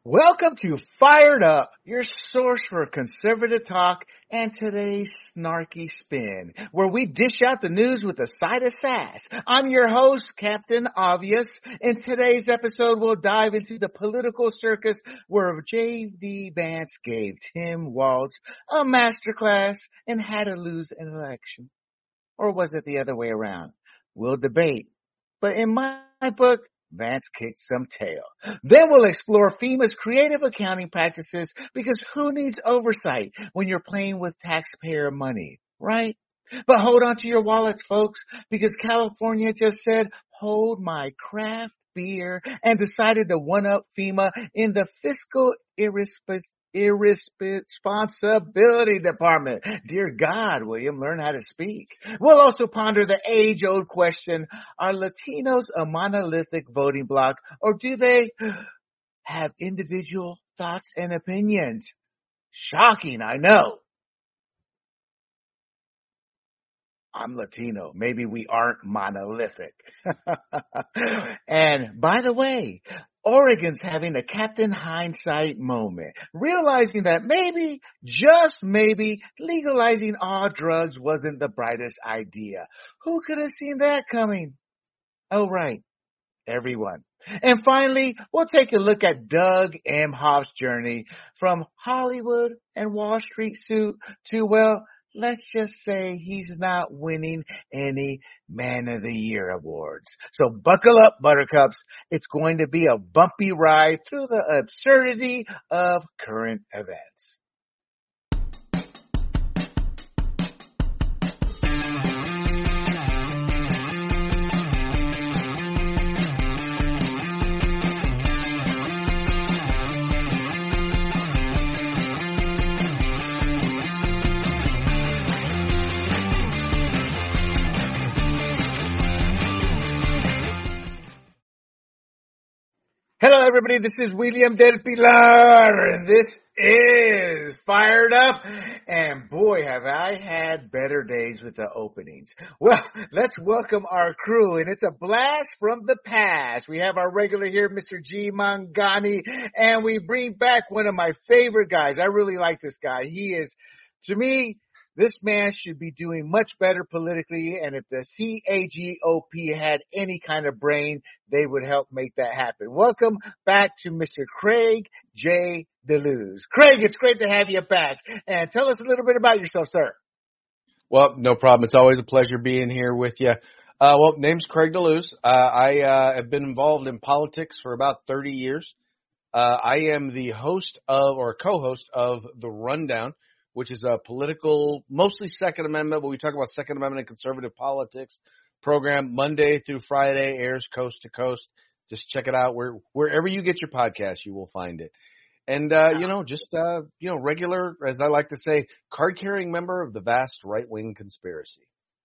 Welcome to Fired Up, your source for conservative talk and today's snarky spin, where we dish out the news with a side of sass. I'm your host, Captain Obvious. In today's episode, we'll dive into the political circus where J.D. Vance gave Tim Walz a masterclass in how to lose an election. Or was it the other way around? We'll debate. But in my book, Vance kicked some tail. Then we'll explore FEMA's creative accounting practices because who needs oversight when you're playing with taxpayer money, right? But hold on to your wallets, folks, because California just said, hold my craft beer and decided to one-up FEMA in the fiscal irresponsibility department. Dear God, William, learn how to speak. We'll also ponder the age-old question, are Latinos a monolithic voting bloc, or do they have individual thoughts and opinions? Shocking, I know. I'm Latino. Maybe we aren't monolithic. And by the way, Oregon's having a Captain Hindsight moment, realizing that maybe, just maybe, legalizing all drugs wasn't the brightest idea. Who could have seen that coming? Oh, right. Everyone. And finally, we'll take a look at Doug Emhoff's journey from Hollywood and Wall Street suit to, well, let's just say he's not winning any Man of the Year awards. So buckle up, buttercups. It's going to be a bumpy ride through the absurdity of current events. Hello, everybody. This is William Del Pilar, and this is Fired Up. And boy, have I had better days with the openings. Well, let's welcome our crew, and it's a blast from the past. We have our regular here, Mr. G. Mangani, and we bring back one of my favorite guys. I really like this guy. He is, to me, this man should be doing much better politically, and if the CAGOP had any kind of brain, they would help make that happen. Welcome back to Mr. Craig J. DeLuz. Craig, it's great to have you back. And tell us a little bit about yourself, sir. Well, no problem. It's always a pleasure being here with you. Name's Craig DeLuz. I have been involved in politics for about 30 years. I am the host of, or co-host of The Rundown, which is a political, mostly Second Amendment, but we talk about Second Amendment and conservative politics program. Monday through Friday, airs coast to coast. Just check it out. Wherever you get your podcast, you will find it. And, regular, as I like to say, card-carrying member of the vast right-wing conspiracy.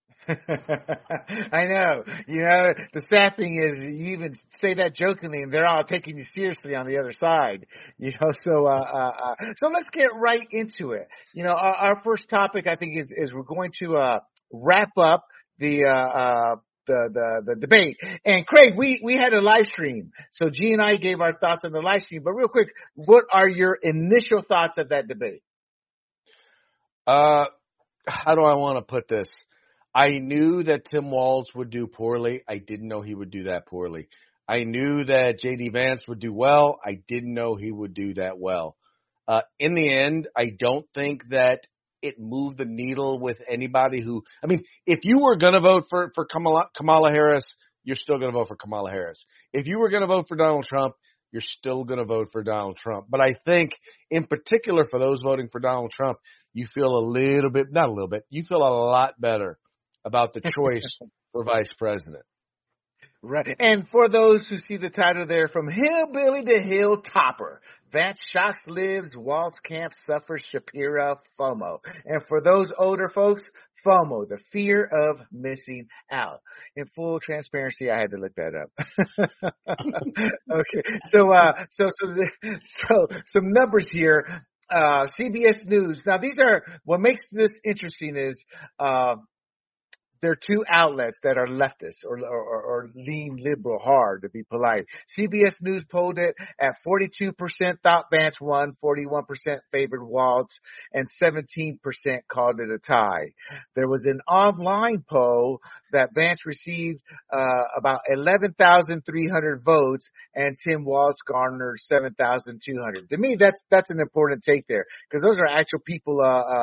I know. You know, the sad thing is you even say that jokingly and they're all taking you seriously on the other side. You know, so let's get right into it. You know, our first topic I think is we're going to wrap up the debate. And Craig, we had a live stream. So G and I gave our thoughts on the live stream, but real quick, what are your initial thoughts of that debate? How do I want to put this? I knew that Tim Walz would do poorly. I didn't know he would do that poorly. I knew that J.D. Vance would do well. I didn't know he would do that well. In the end, I don't think that it moved the needle with anybody who, I mean, if you were going to vote for Kamala Harris, you're still going to vote for Kamala Harris. If you were going to vote for Donald Trump, you're still going to vote for Donald Trump. But I think in particular for those voting for Donald Trump, you feel you feel a lot better about the choice for vice president. Right. And for those who see the title there, from hillbilly to hilltopper, Vance shocks, lives, Walz camp suffers, Shapiro FOMO. And for those older folks, FOMO, the fear of missing out. In full transparency, I had to look that up. Okay. So some numbers here. CBS News. Now, what makes this interesting is, there are two outlets that are leftist or lean liberal hard, to be polite. CBS News polled it at 42% thought Vance won, 41% favored Walz, and 17% called it a tie. There was an online poll that Vance received about 11,300 votes, and Tim Walz garnered 7,200. To me, that's an important take there, because those are actual people.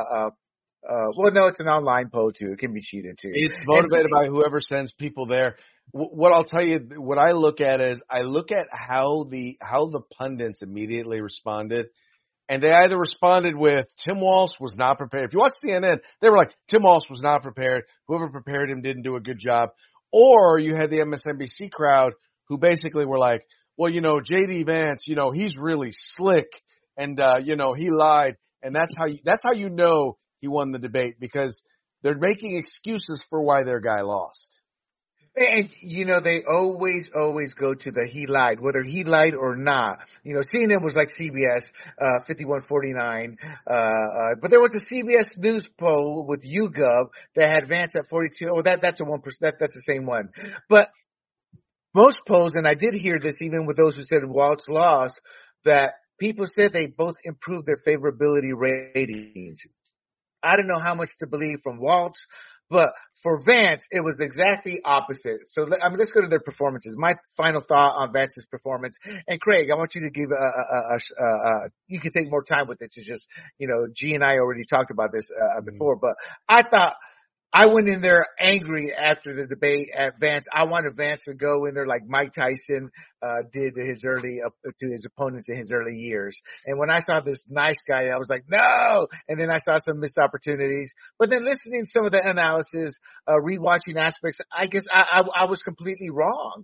Well, no, it's an online poll too. It can be cheated too. It's motivated by whoever sends people there. What I'll tell you, what I look at is I look at how the pundits immediately responded, and they either responded with Tim Walz was not prepared. If you watch CNN, they were like, Tim Walz was not prepared. Whoever prepared him didn't do a good job. Or you had the MSNBC crowd who basically were like, well, J.D. Vance, he's really slick, and he lied, and that's how you know he won the debate, because they're making excuses for why their guy lost. And, they always go to the he lied, whether he lied or not. CNN was like CBS, 51-49. But there was the CBS News poll with YouGov that had Vance at 42. Oh, that's a 1%. That's the same one. But most polls, and I did hear this even with those who said Walz lost, that people said they both improved their favorability ratings. I don't know how much to believe from Walz, but for Vance, it was exactly opposite. So, let's go to their performances. My final thought on Vance's performance. And Craig, I want you to give you can take more time with this. It's just, G and I already talked about this before, but I thought I went in there angry after the debate at Vance. I wanted Vance to go in there like Mike Tyson did to his opponents in his early years. And when I saw this nice guy, I was like, no. And then I saw some missed opportunities. But then listening to some of the analysis, rewatching aspects, I guess I was completely wrong.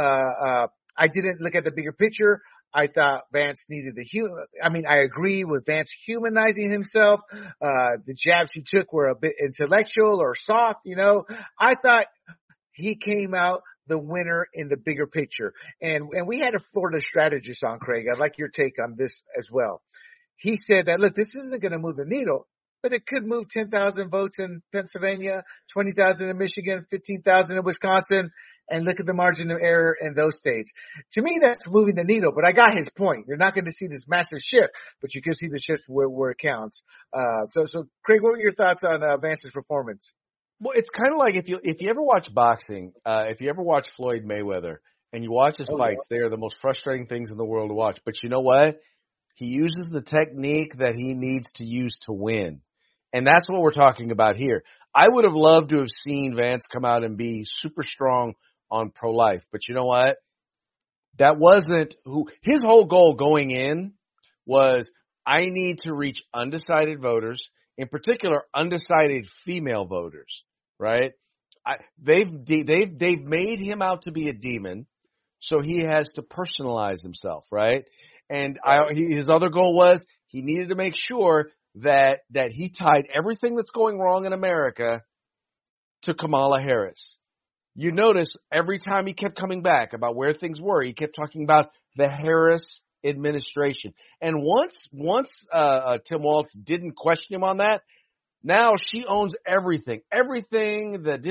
I didn't look at the bigger picture. I thought Vance needed I agree with Vance humanizing himself. The jabs he took were a bit intellectual or soft, I thought he came out the winner in the bigger picture. And we had a Florida strategist on, Craig. I'd like your take on this as well. He said that, look, this isn't going to move the needle, but it could move 10,000 votes in Pennsylvania, 20,000 in Michigan, 15,000 in Wisconsin. And look at the margin of error in those states. To me, that's moving the needle, but I got his point. You're not going to see this massive shift, but you can see the shift where it counts. So Craig, what were your thoughts on Vance's performance? Well, it's kind of like if you ever watch boxing, if you ever watch Floyd Mayweather and you watch his fights, they are the most frustrating things in the world to watch. But you know what? He uses the technique that he needs to use to win. And that's what we're talking about here. I would have loved to have seen Vance come out and be super strong on pro-life. But you know what? That wasn't his whole goal going in was, I need to reach undecided voters, in particular undecided female voters, right? They've made him out to be a demon, so he has to personalize himself, right? And his other goal was he needed to make sure that he tied everything that's going wrong in America to Kamala Harris. You notice every time he kept coming back about where things were, he kept talking about the Harris administration. And once Tim Walz didn't question him on that, now she owns everything. Everything that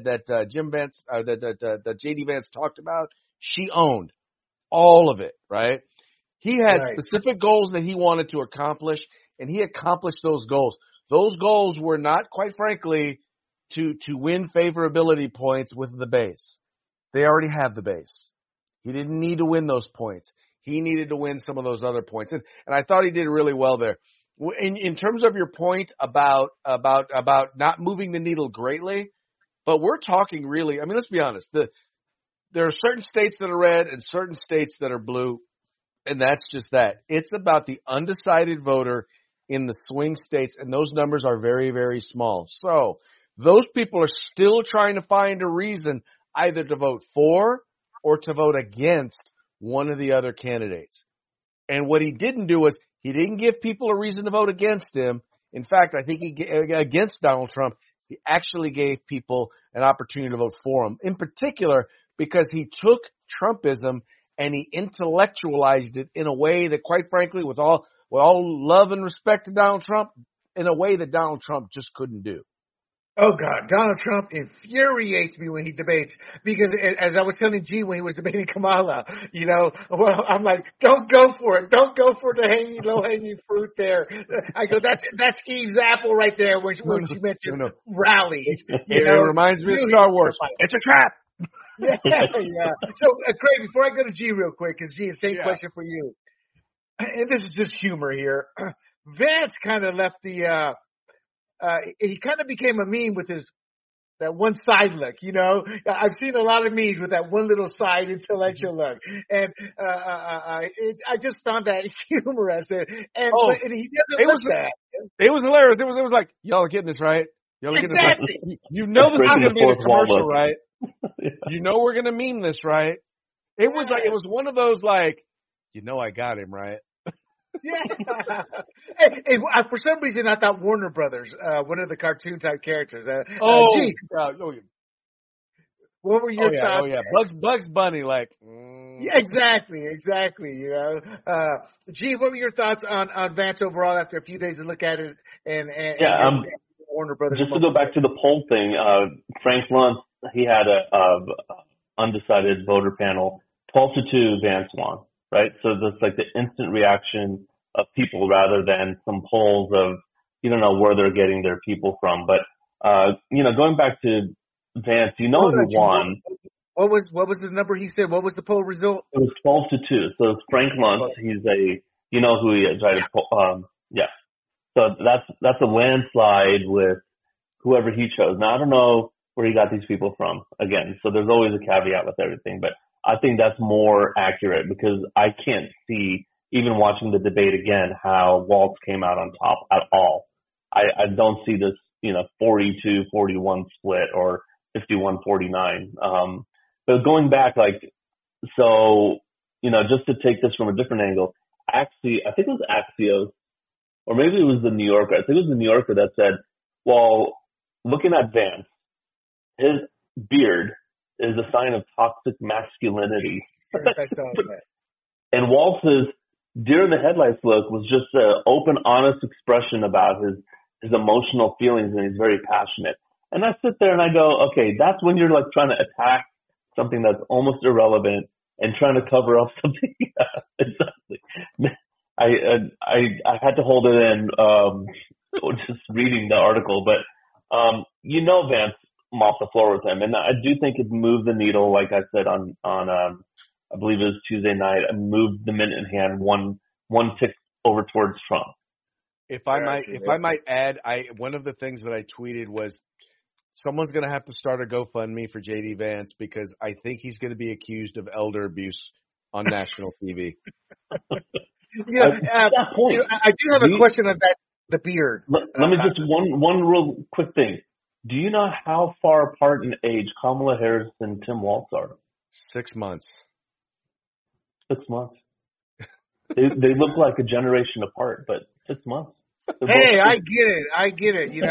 JD Vance talked about, she owned all of it, right? He had specific goals that he wanted to accomplish, and he accomplished those goals. Those goals were not, quite frankly, to win favorability points with the base. They already have the base. He didn't need to win those points. He needed to win some of those other points. And I thought he did really well there. In terms of your point about not moving the needle greatly, but we're talking really, let's be honest. There are certain states that are red and certain states that are blue, and that's just that. It's about the undecided voter in the swing states, and those numbers are very, very small. So those people are still trying to find a reason either to vote for or to vote against one of the other candidates. And what he didn't do was he didn't give people a reason to vote against him. In fact, I think against Donald Trump, he actually gave people an opportunity to vote for him, in particular because he took Trumpism and he intellectualized it in a way that, quite frankly, with all love and respect to Donald Trump, in a way that Donald Trump just couldn't do. Oh God, Donald Trump infuriates me when he debates because, as I was telling G when he was debating Kamala, well, I'm like, don't go for it, don't go for the low hanging fruit there. I go, that's Eve's apple right there when she mentioned rallies. It reminds me of Star Wars. It's a trap. Yeah. So, Craig, before I go to G real quick, because G, same question for you, and this is just humor here. Vance kind of left the. He kind of became a meme with that one side look, I've seen a lot of memes with that one little side intellectual look. And, I just found that humorous. But he doesn't look that. It was hilarious. It was like, y'all are getting this right. Y'all are getting this right. You know this is going to be in a commercial, right? Yeah. You know we're going to meme this, right? It was one of those like, I got him, right? Yeah. For some reason, I thought Warner Brothers, one of the cartoon type characters. G, what were your thoughts? Oh yeah, Bugs Bunny, like. Yeah, exactly. G, what were your thoughts on Vance overall after a few days to look at it and Warner Brothers? Just to go back to the poll thing, Frank Luntz, he had a undecided voter panel, 12-2, Vance won. Right? So that's like the instant reaction of people rather than some polls of, you don't know where they're getting their people from. But, going back to Vance, who won. What was the number he said? What was the poll result? It was 12-2. So it's Frank Luntz. He's who he is, right? Yeah. So that's a landslide with whoever he chose. Now, I don't know where he got these people from again. So there's always a caveat with everything, but I think that's more accurate because I can't see, even watching the debate again, how Walz came out on top at all. I don't see this, 42-41 split or 51-49. But going back, just to take this from a different angle, I think it was Axios, or maybe it was the New Yorker. I think it was the New Yorker that said, well, looking at Vance, his beard is a sign of toxic masculinity. I saw that. And Walz's deer in the headlights look was just an open, honest expression about his emotional feelings, and he's very passionate. And I sit there and I go, okay, that's when you're like trying to attack something that's almost irrelevant and trying to cover up something. Exactly. I had to hold it in, just reading the article, but Vance mopped the floor with him, and I do think it moved the needle. Like I said on I believe it was Tuesday night, and moved the minute in hand one tick over towards Trump. If I might add, one of the things that I tweeted was someone's going to have to start a GoFundMe for JD Vance because I think he's going to be accused of elder abuse on national TV. I do have a question on that. The beard. Let me just one real quick thing. Do you know how far apart in age Kamala Harris and Tim Walz are? 6 months. 6 months. They look like a generation apart, but 6 months. Hey, I get it.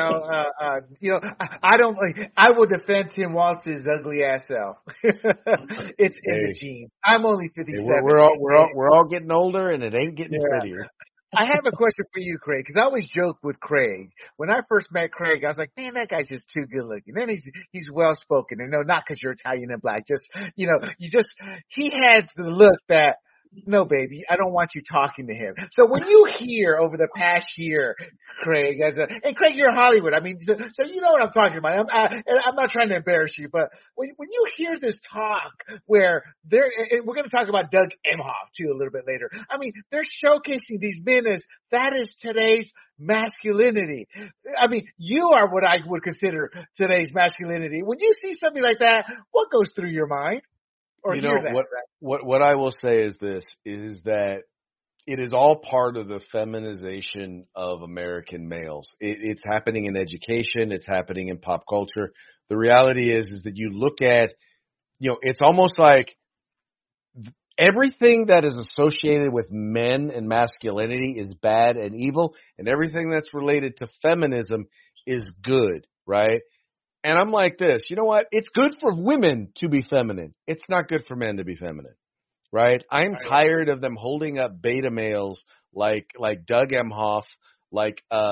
I will defend Tim Walz's ugly ass self. It's in the genes. I'm only 57. We're all getting older, and it ain't getting prettier. I have a question for you, Craig, because I always joke with Craig. When I first met Craig, I was like, man, that guy's just too good looking. Then he's well spoken, and no, not because you're Italian and black. Just he had the look that. No, baby, I don't want you talking to him. So when you hear over the past year, Craig, and Craig, you're Hollywood. I mean, so you know what I'm talking about. I'm not trying to embarrass you, but when you hear this talk where we're going to talk about Doug Emhoff too a little bit later. I mean, they're showcasing these men as that is today's masculinity. I mean, you are what I would consider today's masculinity. When you see something like that, what goes through your mind? What I will say is this, is that it is all part of the feminization of American males. It's happening in education. It's happening in pop culture. The reality is that you look at, it's almost like everything that is associated with men and masculinity is bad and evil, and everything that's related to feminism is good, right? And I'm like this, you know what? It's good for women to be feminine. It's not good for men to be feminine, right? I'm tired of them holding up beta males like Doug Emhoff, like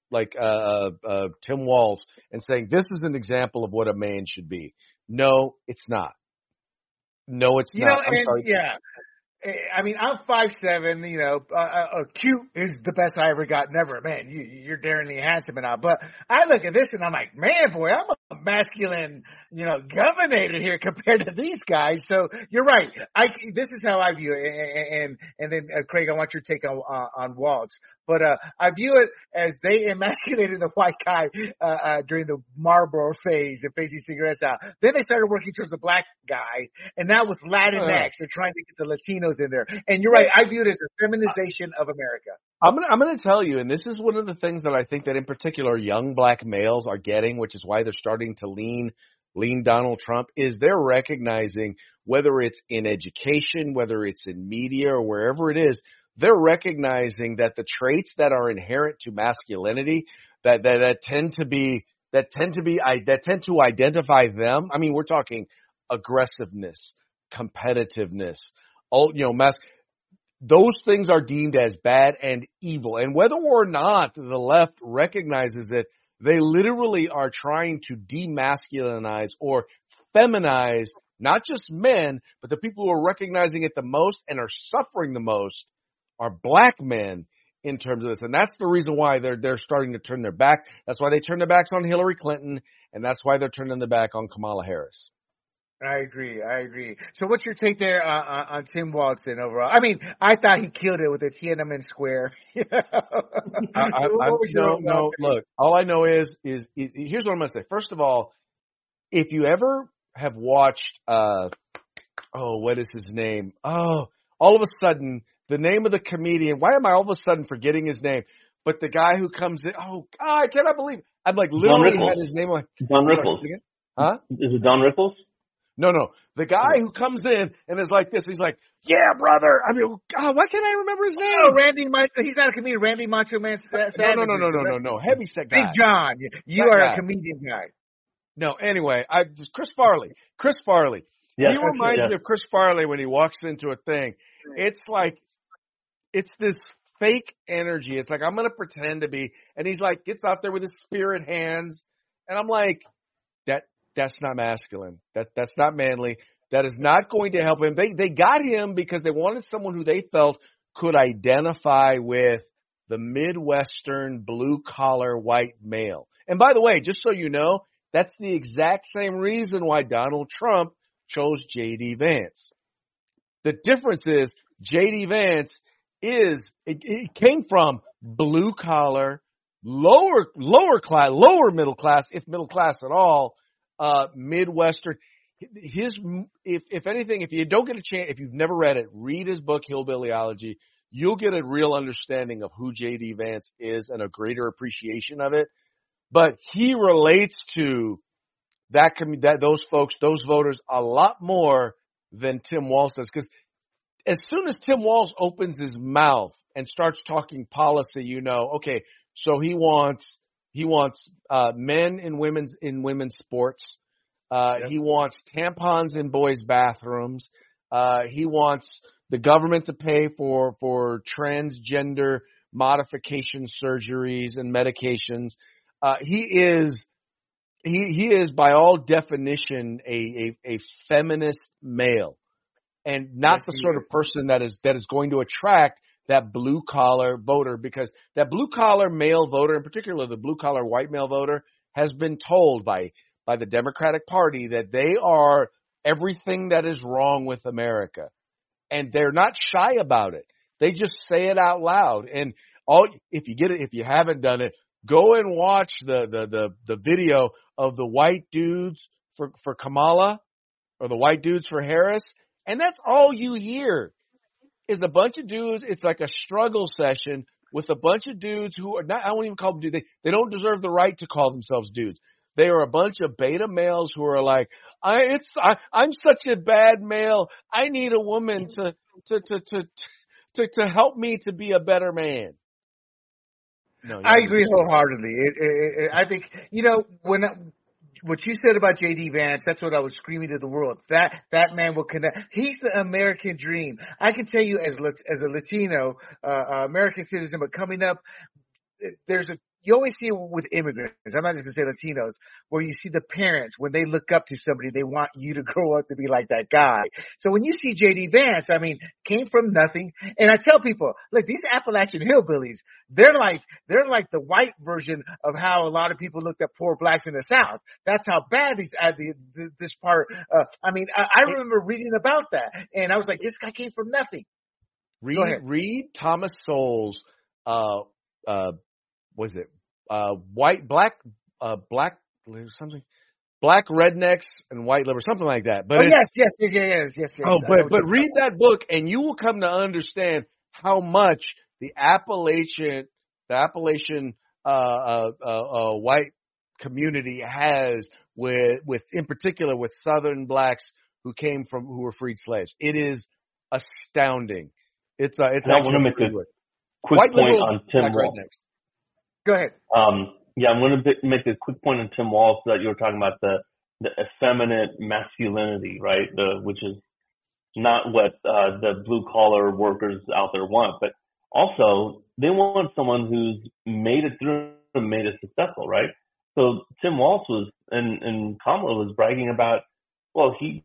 Tim Walz and saying this is an example of what a man should be. No, it's not. No, it's not. I'm sorry. Yeah. I mean, I'm 5'7", cute is the best I ever got. Never, man, you're daringly handsome and all. But I look at this and I'm like, man, boy, I'm a masculine, governor here compared to these guys. So you're right. This is how I view it. And then Craig, I want your take on Waltz. But I view it as they emasculated the white guy during the Marlboro phase of phasing cigarettes out. Then they started working towards the black guy, and now with Latinx, they're trying to get the Latinos in there. And you're right, I view it as a feminization of America. I'm gonna tell you, and this is one of the things that I think that in particular young black males are getting, which is why they're starting to lean Donald Trump, is they're recognizing, whether it's in education, whether it's in media, or wherever it is, they're recognizing that the traits that are inherent to masculinity that tend to identify them. I mean, we're talking aggressiveness, competitiveness, those things are deemed as bad and evil. And whether or not the left recognizes it, they literally are trying to demasculinize or feminize not just men, but the people who are recognizing it the most and are suffering the most are black men in terms of this. And that's the reason why they're starting to turn their back. That's why they turned their backs on Hillary Clinton, and that's why they're turning their back on Kamala Harris. I agree. So what's your take there on Tim Walz overall? I mean, I thought he killed it with the Tiananmen Square. Look, all I know is here's what I'm going to say. First of all, if you ever have watched, what is his name? Oh, all of a sudden, the name of the comedian, why am I all of a sudden forgetting his name? But the guy who comes in, oh, God, I cannot believe, I've literally had his name. Don Rickles. Huh? Is it Don Rickles? No. The guy who comes in and is like this, he's like, yeah, brother. I mean, God, why can't I remember his name? Oh, he's not a comedian. Randy Macho Man Savage. No. Heavyset guy. Big John. You are a comedian guy. No, anyway, Chris Farley. Yeah, he reminds me of Chris Farley when he walks into a thing. It's like, it's this fake energy. It's like, I'm going to pretend to be, and he's like, gets out there with his spirit hands. And I'm like, that's not masculine. That's not manly. That is not going to help him. They got him because they wanted someone who they felt could identify with the Midwestern blue-collar white male. And by the way, just so you know, that's the exact same reason why Donald Trump chose J.D. Vance. The difference is J.D. Vance it came from blue-collar, lower class, lower middle class, if middle class at all, Midwestern. If anything, if you don't get a chance, if you've never read it, read his book, Hillbillyology. You'll get a real understanding of who J.D. Vance is and a greater appreciation of it. But he relates to those folks, those voters, a lot more than Tim Walz does. Because as soon as Tim Walz opens his mouth and starts talking policy, okay, so he wants men in women's sports. He wants tampons in boys' bathrooms. He wants the government to pay for transgender modification surgeries and medications. He is by all definition a feminist male, and not the sort of person that is going to attract that blue collar voter, because that blue collar male voter, in particular the blue collar white male voter, has been told by the Democratic Party that they are everything that is wrong with America. And they're not shy about it. They just say it out loud. And if you haven't done it, go and watch the video of the white dudes for Kamala or the white dudes for Harris. And that's all you hear is a bunch of dudes. It's like a struggle session with a bunch of dudes who are not, I won't even call them dudes. They don't deserve the right to call themselves dudes. They are a bunch of beta males who are like, I'm such a bad male. I need a woman to help me to be a better man. No, I agree wholeheartedly. I think, what you said about J.D. Vance, that's what I was screaming to the world. That man will connect. He's the American dream. I can tell you as a Latino, American citizen, but coming up, there's a you always see it with immigrants. I'm not just going to say Latinos, where you see the parents, when they look up to somebody, they want you to grow up to be like that guy. So when you see J.D. Vance, I mean, came from nothing. And I tell people, look, these Appalachian hillbillies, they're like the white version of how a lot of people looked at poor blacks in the South. That's how bad this part, I remember reading about that. And I was like, this guy came from nothing. Read Thomas Sowell's, was it black something, black rednecks and white liberals, something like that. But yes. Oh, but read that book and you will come to understand how much the Appalachian white community has with in particular with Southern blacks who were freed slaves. It is astounding. I want to make a quick point on Tim Walz. Go ahead. I'm going to make a quick point on Tim Walz that you were talking about the effeminate masculinity, right? Which is not what the blue collar workers out there want, but also they want someone who's made it through and made it successful, right? So Tim Walz and Kamala was bragging about, well, he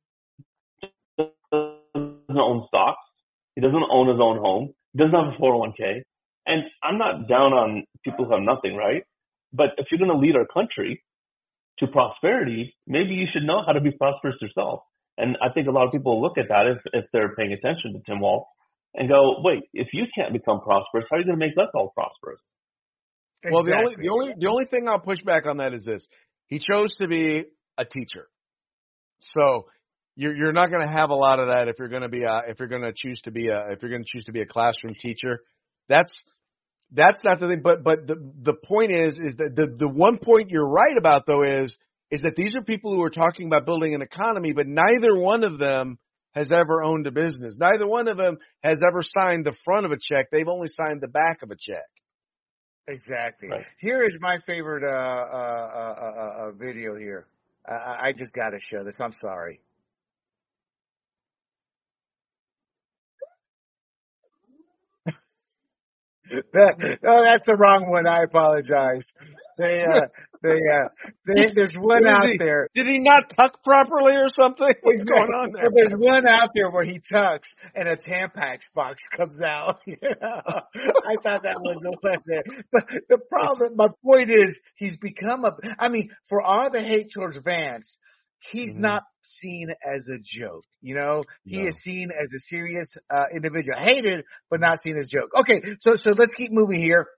doesn't own stocks. He doesn't own his own home. He doesn't have a 401k. And I'm not down on people who have nothing, right? But if you're going to lead our country to prosperity, maybe you should know how to be prosperous yourself. And I think a lot of people look at that if they're paying attention to Tim Walz and go, wait, if you can't become prosperous, how are you going to make us all prosperous? Exactly. Well, the only thing I'll push back on that is this. He chose to be a teacher. So you're not going to have a lot of that if you're going to choose to be a classroom teacher. That's not the thing. But the point is that the one point you're right about though is that these are people who are talking about building an economy, but neither one of them has ever owned a business. Neither one of them has ever signed the front of a check. They've only signed the back of a check. Exactly. Right. Here is my favorite video here. I just got to show this. I'm sorry. That's the wrong one. I apologize. There's one out there. Did he not tuck properly or something? What's going on there? There's one out there where he tucks and a Tampax box comes out. I thought that was the one there. But my point is, he's become for all the hate towards Vance, he's not seen as a joke. He is seen as a serious individual, hated but not seen as a joke. Okay, so let's keep moving here.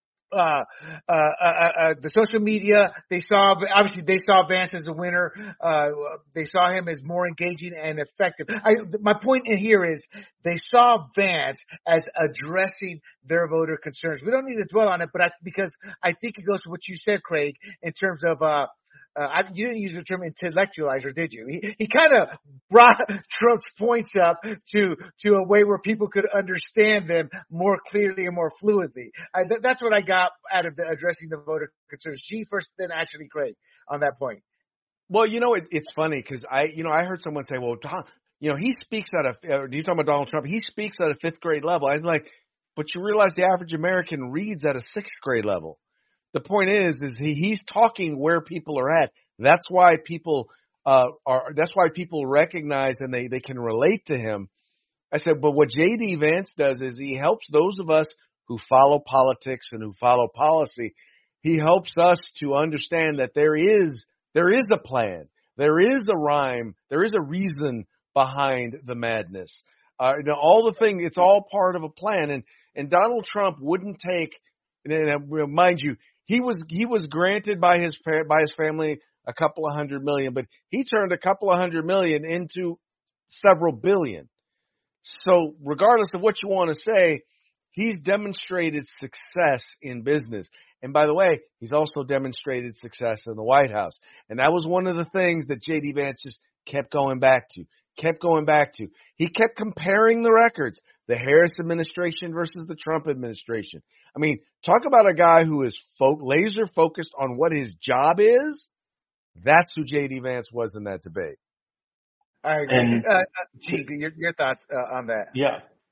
The social media, they saw Vance as a winner. They saw him as more engaging and effective. My point in here is they saw Vance as addressing their voter concerns. We don't need to dwell on it, but because I think it goes to what you said, Craig, in terms of you didn't use the term intellectualizer, did you? He kind of brought Trump's points up to a way where people could understand them more clearly and more fluidly. That's what I got out of addressing the voter concerns. G first, then actually Craig on that point. Well, it's funny because I heard someone say, well, he speaks at you talking about Donald Trump? He speaks at a 5th grade level. I'm like, but you realize the average American reads at a 6th grade level. The point is he's talking where people are at. That's why people recognize and they can relate to him. I said, but what J.D. Vance does is he helps those of us who follow politics and who follow policy. He helps us to understand that there is a plan. There is a rhyme. There is a reason behind the madness. All the things, it's all part of a plan. And Donald Trump wouldn't take, mind you, he was granted by his family a couple of $100 million, but he turned a couple of $100 million into several billion. So regardless of what you want to say, he's demonstrated success in business. And by the way, he's also demonstrated success in the White House. And that was one of the things that J.D. Vance just kept going back to. He kept comparing the records, the Harris administration versus the Trump administration. I mean, talk about a guy who is laser focused on what his job is. That's who J.D. Vance was in that debate. I agree. G, your thoughts on that? Yeah.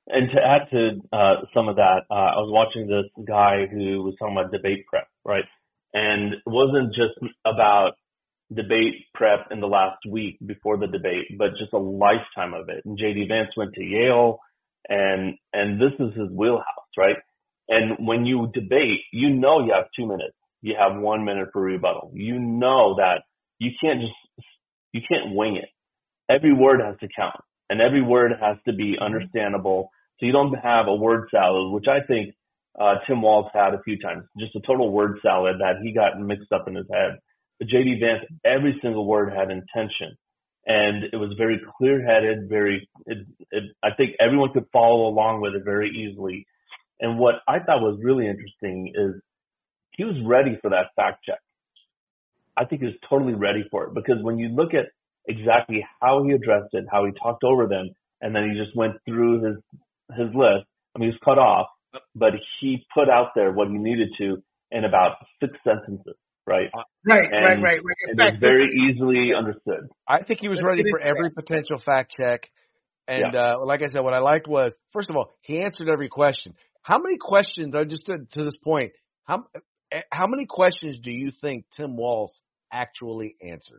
And to add to some of that, I was watching this guy who was talking about debate prep, right? And it wasn't just about debate prep in the last week before the debate, but just a lifetime of it. And JD Vance went to Yale, and this is his wheelhouse, right? And when you debate, you know you have 2 minutes. You have 1 minute for rebuttal. You know that you can't wing it. Every word has to count, and every word has to be understandable. So you don't have a word salad, which I think Tim Walz had a few times, just a total word salad that he got mixed up in his head. But JD Vance, every single word had intention, and it was very clear-headed. I think everyone could follow along with it very easily. And what I thought was really interesting is he was ready for that fact check. I think he was totally ready for it, because when you look at exactly how he addressed it, how he talked over them, and then he just went through his list. I mean, he was cut off, but he put out there what he needed to in about 6 sentences, right? Right. It was very easily understood. I think he was ready for every potential fact check. And like I said, what I liked was, first of all, he answered every question. How many questions, I just to this point, how many questions do you think Tim Walz actually answered?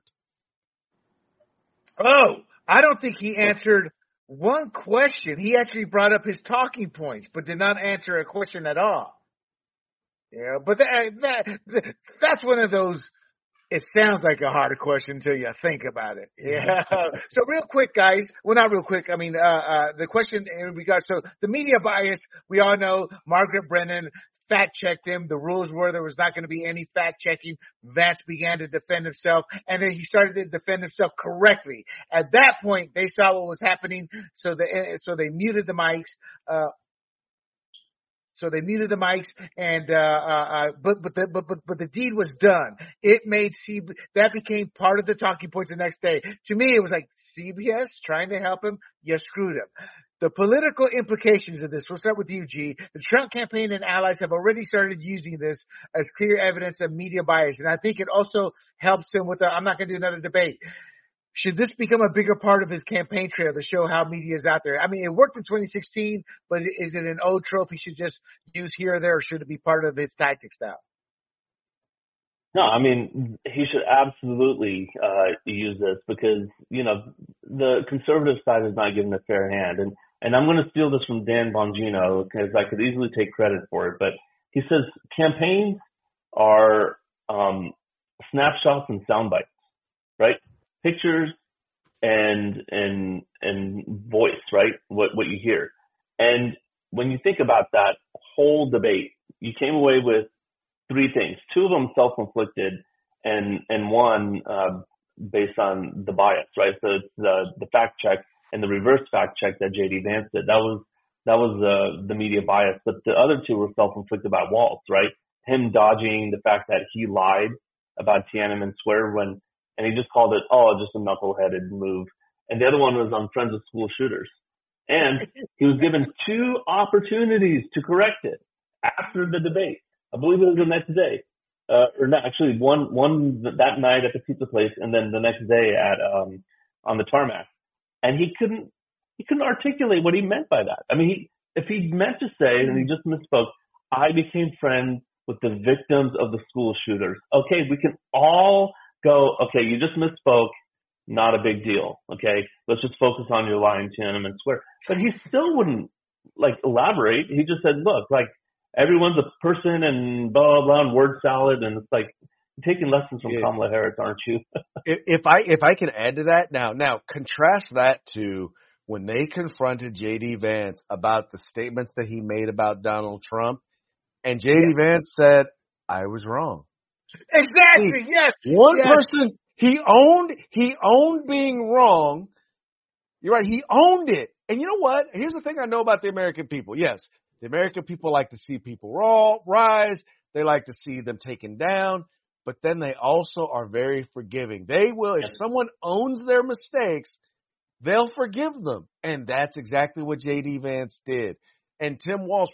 Oh, I don't think he answered one question. He actually brought up his talking points, but did not answer a question at all. Yeah, but that's one of those, it sounds like a harder question until you think about it. Yeah. So real quick, guys. Well, not real quick. I mean, the question in regards to the media bias, we all know Margaret Brennan fact-checked him. The rules were there was not going to be any fact-checking. Vance began to defend himself, and then he started to defend himself correctly. At that point, they saw what was happening, so they muted the mics. So they muted the mics, and but the deed was done. It made that became part of the talking points the next day. To me, it was like CBS trying to help him. You screwed him. The political implications of this, we'll start with you, G. The Trump campaign and allies have already started using this as clear evidence of media bias. And I think it also helps him with I'm not going to do another debate. Should this become a bigger part of his campaign trail to show how media is out there? I mean, it worked in 2016, but is it an old trope he should just use here or there, or should it be part of his tactics now? No, I mean, he should absolutely use this, because, the conservative side is not given a fair hand. And I'm going to steal this from Dan Bongino, because I could easily take credit for it. But he says campaigns are snapshots and sound bites, right? Pictures and voice, right? What you hear. And when you think about that whole debate, you came away with 3 things. 2 of them self-inflicted, and one based on the bias, right? So it's the fact check and the reverse fact check that JD Vance did. That was the media bias. But the other 2 were self-inflicted by Walz, right? Him dodging the fact that he lied about Tiananmen Square and he just called it, just a knuckleheaded move. And the other one was on Friends of School Shooters. And he was given 2 opportunities to correct it after the debate. I believe it was the next day. Or not, actually one that night at the pizza place, and then the next day on the tarmac. And he couldn't articulate what he meant by that. I mean, if he meant to say, and he just misspoke, I became friends with the victims of the school shooters. Okay, we can all go, okay, you just misspoke, not a big deal. Okay, let's just focus on your lie in Tiananmen Square. But he still wouldn't elaborate. He just said, look, everyone's a person and blah, blah, blah, and word salad. And it's like, you're taking lessons from Kamala Harris, aren't you? If I can add to that, now contrast that to when they confronted JD Vance about the statements that he made about Donald Trump, and JD Vance said, I was wrong. Exactly. Yes. One person, he owned being wrong. You're right. He owned it. And you know what? Here's the thing I know about the American people. Yes, the American people like to see people rise. They like to see them taken down. But then they also are very forgiving. They will, if someone owns their mistakes, they'll forgive them. And that's exactly what J.D. Vance did. And Tim Walz,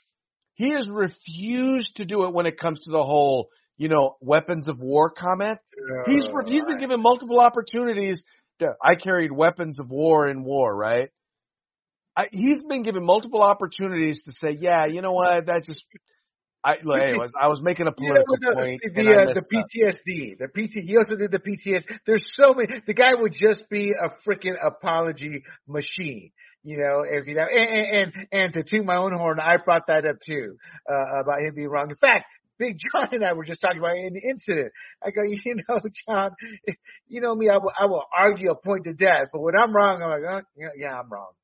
he has refused to do it when it comes to the whole, weapons of war comment. He's been given multiple opportunities. I carried weapons of war in war, right? he's been given multiple opportunities to say, yeah, you know what, that just. Anyways, I was making a political point. The PTSD, he also did the PTSD. There's so many. The guy would just be a freaking apology machine. If and to toot my own horn, I brought that up too, about him being wrong. In fact, Big John and I were just talking about an incident. I go, John, you know me, I will argue a point to death, but when I'm wrong, I'm like, oh, yeah, I'm wrong.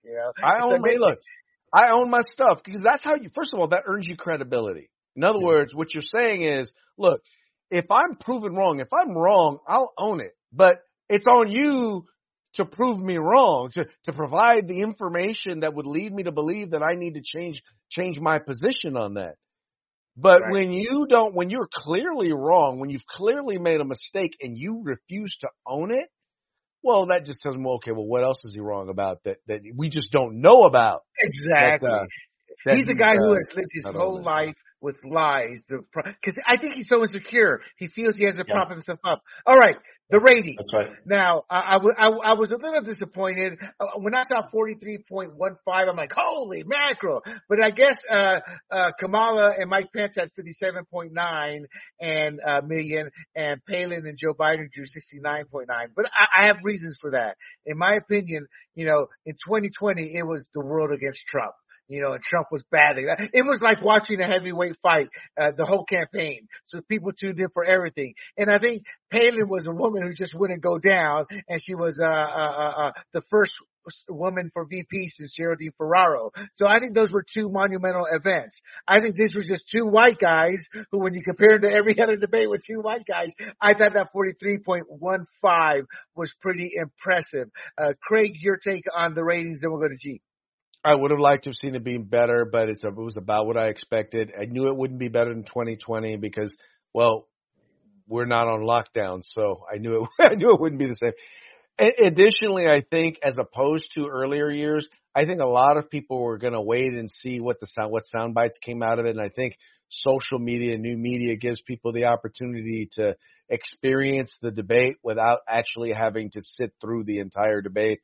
I own my stuff, because that's how first of all, that earns you credibility. In other words, what you're saying is, look, if I'm proven wrong, if I'm wrong, I'll own it. But it's on you to prove me wrong, to provide the information that would lead me to believe that I need to change my position on that. But when you're clearly wrong, when you've clearly made a mistake and you refuse to own it, well, that just tells me, okay, well, what else is he wrong about that we just don't know about? Exactly. He's a guy who has lived his whole life with lies, because I think he's so insecure. He feels he has to prop himself up. All right, the ratings. That's right. Now, I was a little disappointed when I saw 43.15. I'm like, holy mackerel! But I guess Kamala and Mike Pence had 57.9 and million, and Palin and Joe Biden drew 69.9. But I have reasons for that. In my opinion, in 2020, it was the world against Trump. And Trump was battling. It was like watching a heavyweight fight, the whole campaign. So people tuned in for everything. And I think Palin was a woman who just wouldn't go down, and she was the first woman for VP since Geraldine Ferraro. So I think those were two monumental events. I think these were just two white guys who, when you compare them to every other debate with two white guys, I thought that 43.15 was pretty impressive. Craig, your take on the ratings, then we'll go to G. I would have liked to have seen it being better, but it was about what I expected. I knew it wouldn't be better than 2020 because, well, we're not on lockdown, so I knew it wouldn't be the same. Additionally, I think, as opposed to earlier years, I think a lot of people were going to wait and see what sound bites came out of it. And I think social media, new media, gives people the opportunity to experience the debate without actually having to sit through the entire debate.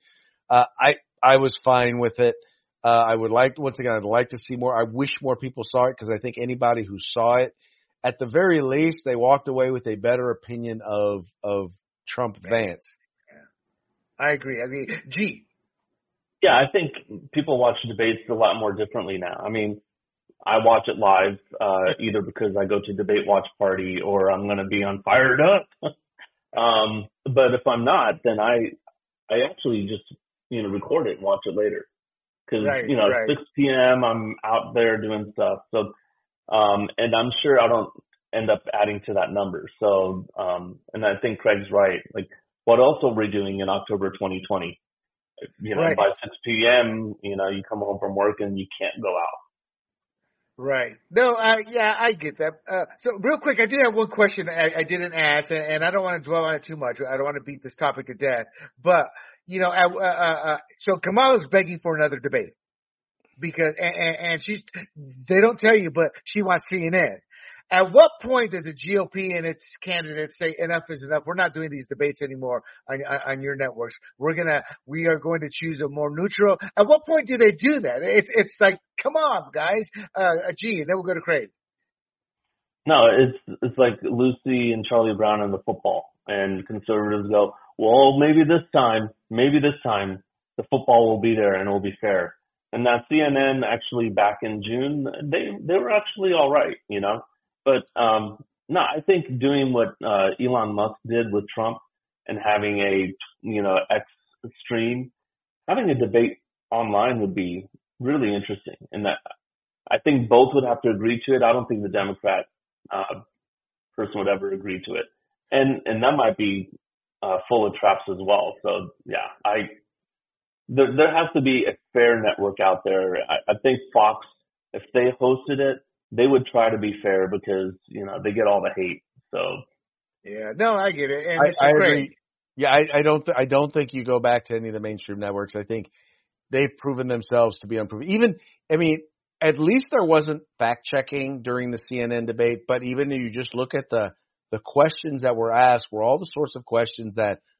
I was fine with it. I'd like to see more. I wish more people saw it, because I think anybody who saw it, at the very least, they walked away with a better opinion of Trump Vance. Yeah. I agree. G. Yeah, I think people watch debates a lot more differently now. I mean, I watch it live, either because I go to Debate Watch Party or I'm going to be on Fired Up. But if I'm not, then I actually just, record it and watch it later. Because, 6 p.m. I'm out there doing stuff. So, and I'm sure I don't end up adding to that number. So, and I think Craig's right. Like, what else are we doing in October 2020? By 6 p.m., you come home from work and you can't go out. Right. No, I get that. So real quick, I do have one question I didn't ask, and I don't want to dwell on it too much. I don't want to beat this topic to death, but so Kamala's begging for another debate because, and they don't tell you, but she wants CNN. At what point does the GOP and its candidates say enough is enough? We're not doing these debates anymore on your networks. We are going to choose a more neutral. At what point do they do that? It's like, come on, guys. G, and then we'll go to Craig. No, it's like Lucy and Charlie Brown in the football, and conservatives go, well, maybe this time the football will be there and it will be fair. And that CNN actually back in June, they were actually all right, But no, I think doing what Elon Musk did with Trump and having a X stream, having a debate online would be really interesting. And that I think both would have to agree to it. I don't think the Democrat person would ever agree to it, and that might be full of traps as well. So yeah, there has to be a fair network out there. I think Fox, if they hosted it, they would try to be fair because, they get all the hate. So. Yeah, no, I get it. And I agree. Yeah, I don't think you go back to any of the mainstream networks. I think they've proven themselves to be unproven. At least there wasn't fact checking during the CNN debate, but even if you just look at the questions that were asked were all the sorts of questions that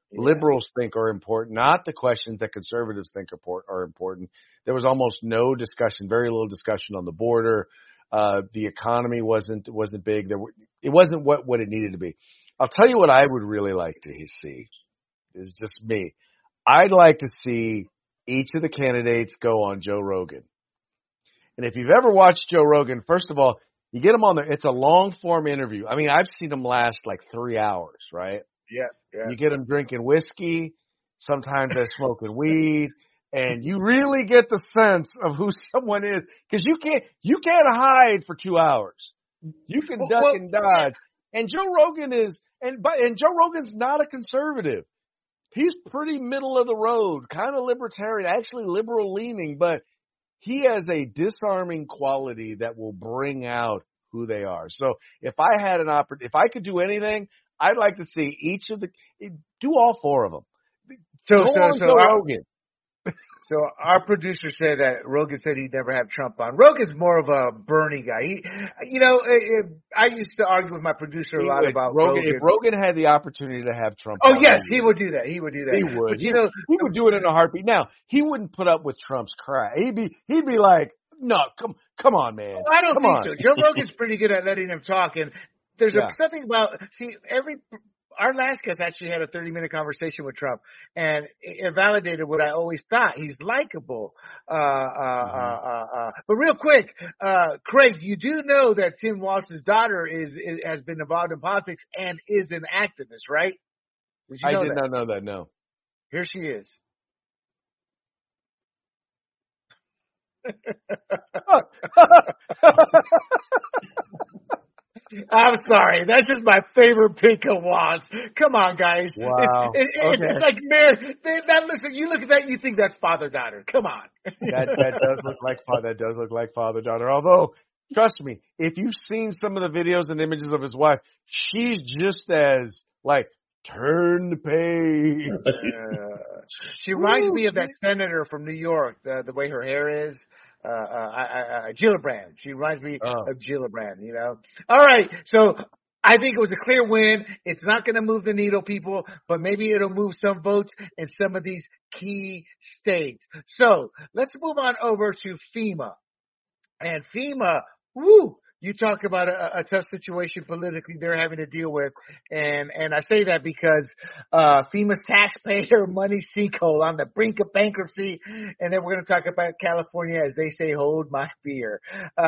liberals think are important, not the questions that conservatives think are important. There was almost no discussion, very little discussion on the border. The economy wasn't big. It wasn't what it needed to be. I'll tell you what I would really like to see. Is just me. I'd like to see each of the candidates go on Joe Rogan. And if you've ever watched Joe Rogan, first of all, you get him on there. It's a long form interview. I mean, I've seen them last like 3 hours, right? Yeah. You get them drinking whiskey. Sometimes they're smoking weed, and you really get the sense of who someone is because you can't hide for 2 hours. You can duck and dodge. And Joe Rogan Joe Rogan's not a conservative. He's pretty middle of the road, kind of libertarian, actually liberal leaning, but he has a disarming quality that will bring out who they are. So if I had if I could do anything, I'd like to see do all 4 of them. So Rogan. So our producer said that Rogan said he'd never have Trump on. Rogan's more of a Bernie guy. I used to argue with my producer a lot about Rogan. If Rogan had the opportunity to have Trump on. Oh, yes, he would do that. He would. But, he would do it in a heartbeat. Now, he wouldn't put up with Trump's crap. He'd be like, no, come on, man. Oh, I don't think so. Joe Rogan's pretty good at letting him talk. And there's something about, our last guest actually had a 30-minute conversation with Trump, and it validated what I always thought. He's likable. But real quick, Craig, you do know that Tim Walz's daughter has been involved in politics and is an activist, right? I did not know that, no. Here she is. I'm sorry. That's just my favorite pick of Walz. Come on, guys. Wow. It's like, man, listen, you look at that, you think that's father-daughter. Come on. That does look like father-daughter. Although, trust me, if you've seen some of the videos and images of his wife, she's just as, turn the page. She reminds me of that senator from New York, the way her hair is. Gillibrand. She reminds me of Gillibrand, All right. So I think it was a clear win. It's not going to move the needle, people, but maybe it'll move some votes in some of these key states. So let's move on over to FEMA. And FEMA, you talk about a tough situation politically they're having to deal with. And I say that because FEMA's taxpayer money sinkhole on the brink of bankruptcy. And then we're going to talk about California, as they say, hold my beer.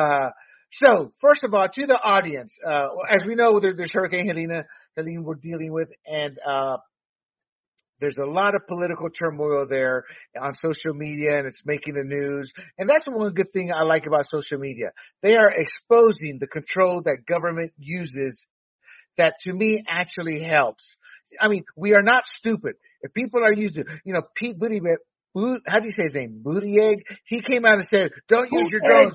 So first of all, to the audience, as we know, there's Hurricane Helene we're dealing with, and there's a lot of political turmoil there on social media, and it's making the news. And that's one good thing I like about social media. They are exposing the control that government uses that, to me, actually helps. I mean, we are not stupid. If people are using, Pete Buttigieg, how do you say his name? Buttigieg? He came out and said, don't use your drones.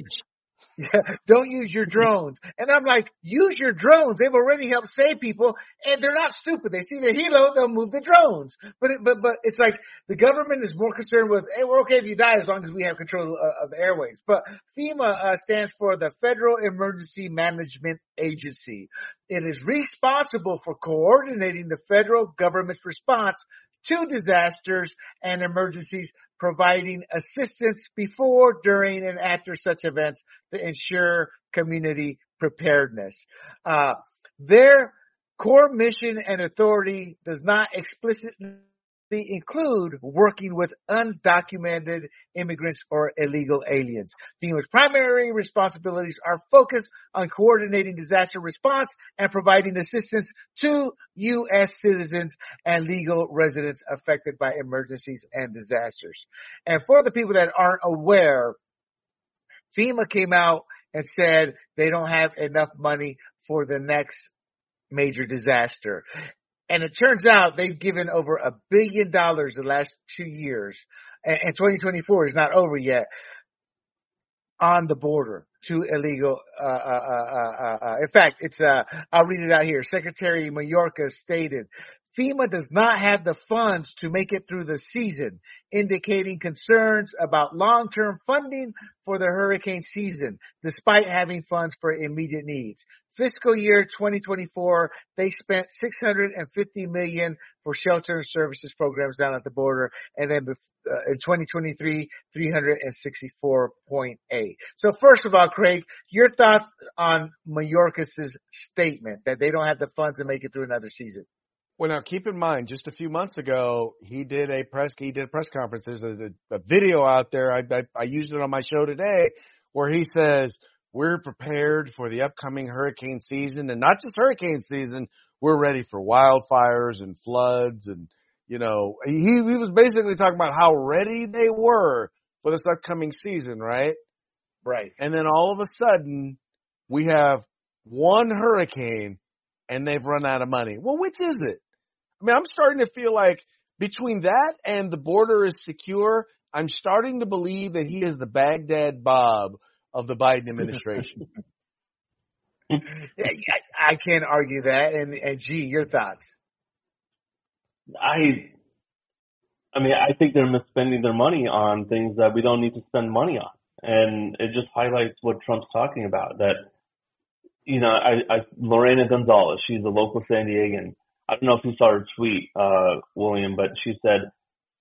Don't use your drones. And I'm like, use your drones. They've already helped save people, and they're not stupid. They see the helo, they'll move the drones. But it's like the government is more concerned with, hey, we're okay if you die as long as we have control of the airways. But FEMA stands for the Federal Emergency Management Agency. It is responsible for coordinating the federal government's response to disasters and emergencies, providing assistance before, during, and after such events to ensure community preparedness. Their core mission and authority does not explicitly include working with undocumented immigrants or illegal aliens. FEMA's primary responsibilities are focused on coordinating disaster response and providing assistance to U.S. citizens and legal residents affected by emergencies and disasters. And for the people that aren't aware, FEMA came out and said they don't have enough money for the next major disaster. And it turns out they've given over $1 billion the last 2 years, and 2024 is not over yet, on the border to illegal. In fact, I'll read it out here. Secretary Mayorkas stated FEMA does not have the funds to make it through the season, indicating concerns about long-term funding for the hurricane season, despite having funds for immediate needs. Fiscal year 2024, they spent $650 million for shelter and services programs down at the border, and then in 2023, 364.8. So first of all, Craig, your thoughts on Mayorkas' statement that they don't have the funds to make it through another season? Well, now keep in mind, just a few months ago, he did a press conference. There's a video out there. I used it on my show today where he says, we're prepared for the upcoming hurricane season, and not just hurricane season. We're ready for wildfires and floods. And, he was basically talking about how ready they were for this upcoming season, right? Right. And then all of a sudden we have one hurricane and they've run out of money. Well, which is it? I mean, I'm starting to feel like between that and the border is secure, I'm starting to believe that he is the Baghdad Bob of the Biden administration. I can't argue that. And G, your thoughts? I think they're misspending their money on things that we don't need to spend money on. And it just highlights what Trump's talking about, that, Lorena Gonzalez, she's a local San Diegan. I don't know if you saw her tweet, William, but she said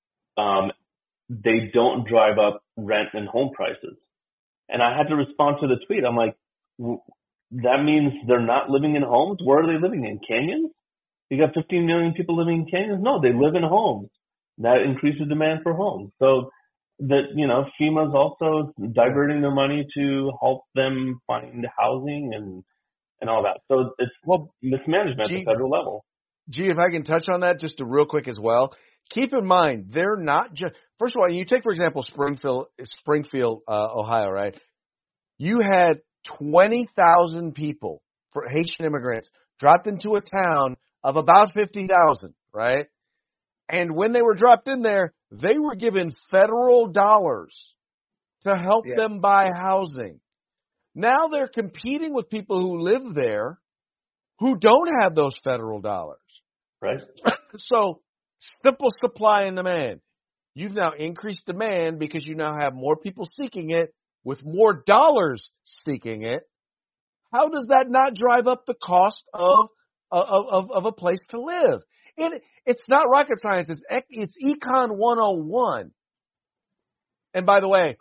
they don't drive up rent and home prices. And I had to respond to the tweet. I'm like, that means they're not living in homes? Where are they living in? Canyons? You got 15 million people living in canyons? No, they live in homes. That increases demand for homes. So that, FEMA's also diverting their money to help them find housing and all that. So it's mismanagement at the federal level. Gee, if I can touch on that just real quick as well. Keep in mind, they're not just – first of all, you take, for example, Springfield, Ohio, right? You had 20,000 people, for Haitian immigrants, dropped into a town of about 50,000, right? And when they were dropped in there, they were given federal dollars to help them buy housing. Now they're competing with people who live there who don't have those federal dollars. Right. So simple supply and demand. You've now increased demand because you now have more people seeking it with more dollars seeking it. How does that not drive up the cost of a place to live? It's not rocket science. It's Econ 101. And by the way,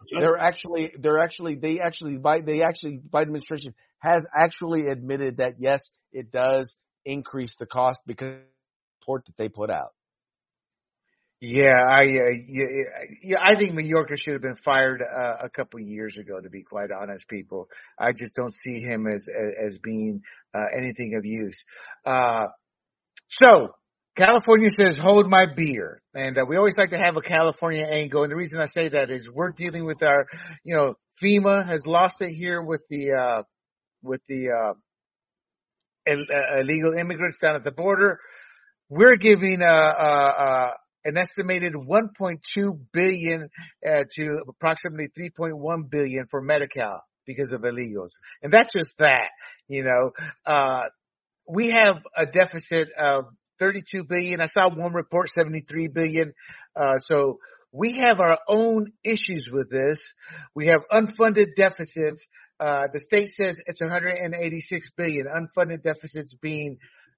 Biden administration has actually admitted that yes, it does increase the cost because of the report that they put out. Yeah, I think Mayorkas should have been fired a couple years ago, to be quite honest, people. I just don't see him as being anything of use. So California says, hold my beer. And we always like to have a California angle. And the reason I say that is we're dealing with our, FEMA has lost it here with the illegal immigrants down at the border. We're giving an estimated $1.2 billion to approximately $3.1 billion for Medi-Cal because of illegals. And that's just that, we have a deficit of $32 billion. I saw one report, $73 billion. So we have our own issues with this. We have unfunded deficits. The state says it's $186 billion. Unfunded deficits being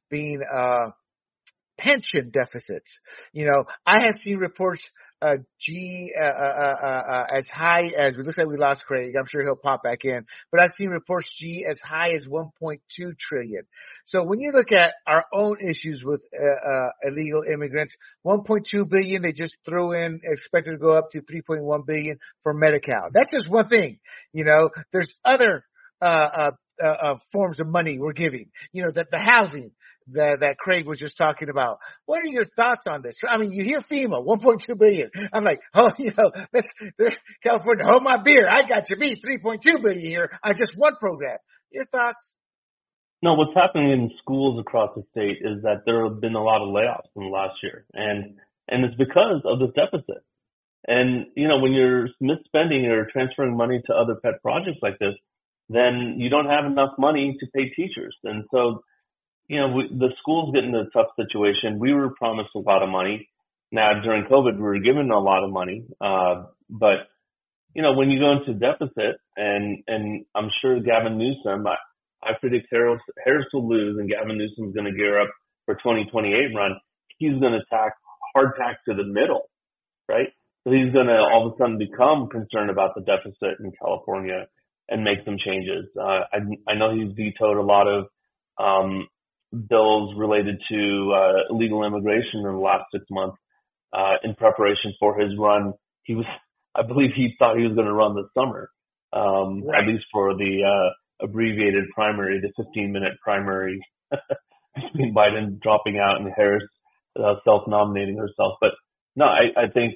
pension deficits. I have seen reports as high as, it looks like we lost Craig. I'm sure he'll pop back in, but I've seen reports as high as 1.2 trillion. So when you look at our own issues with illegal immigrants, 1.2 billion they just threw in, expected to go up to 3.1 billion for Medi-Cal. That's just one thing. There's other forms of money we're giving. The housing that Craig was just talking about. What are your thoughts on this? I mean, you hear FEMA, 1.2 billion. I'm like, California, hold my beer. I got you beat, 3.2 billion here on just one program. Your thoughts? No, what's happening in schools across the state is that there have been a lot of layoffs in the last year, and it's because of this deficit. And, when you're misspending or transferring money to other pet projects like this, then you don't have enough money to pay teachers. And so, the schools get in a tough situation. We were promised a lot of money. Now, during COVID, we were given a lot of money. But, when you go into deficit, and I'm sure Gavin Newsom, I predict Harris will lose, and Gavin Newsom's going to gear up for 2028 run. He's going to hard tack to the middle, right? So he's going to all of a sudden become concerned about the deficit in California and make some changes. I know he's vetoed a lot of bills related to illegal immigration in the last 6 months in preparation for his run. I believe he thought he was going to run this summer, Right. at least for the abbreviated primary, the 15-minute primary between Biden dropping out and Harris self-nominating herself. But no, I think,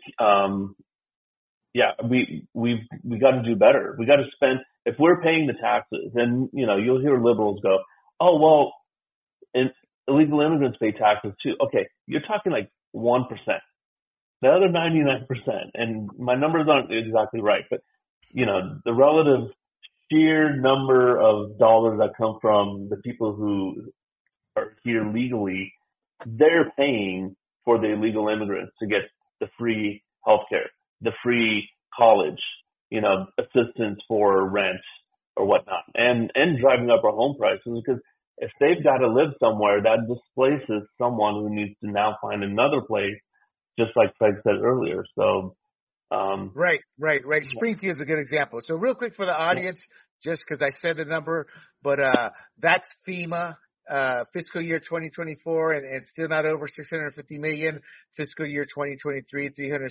we got to do better. We got to spend, if we're paying the taxes, and, you'll hear liberals go, oh, well, illegal immigrants pay taxes too. Okay, you're talking like 1%. The other 99%, and my numbers aren't exactly right, but, the relative sheer number of dollars that come from the people who are here legally, they're paying for the illegal immigrants to get the free healthcare, the free college, assistance for rent or whatnot, and driving up our home prices, because if they've got to live somewhere, that displaces someone who needs to now find another place, just like Craig said earlier. So, Right. Springfield's a good example. So real quick for the audience, just because I said the number, but that's FEMA. Fiscal year 2024, and still not over 650 million. Fiscal year 2023,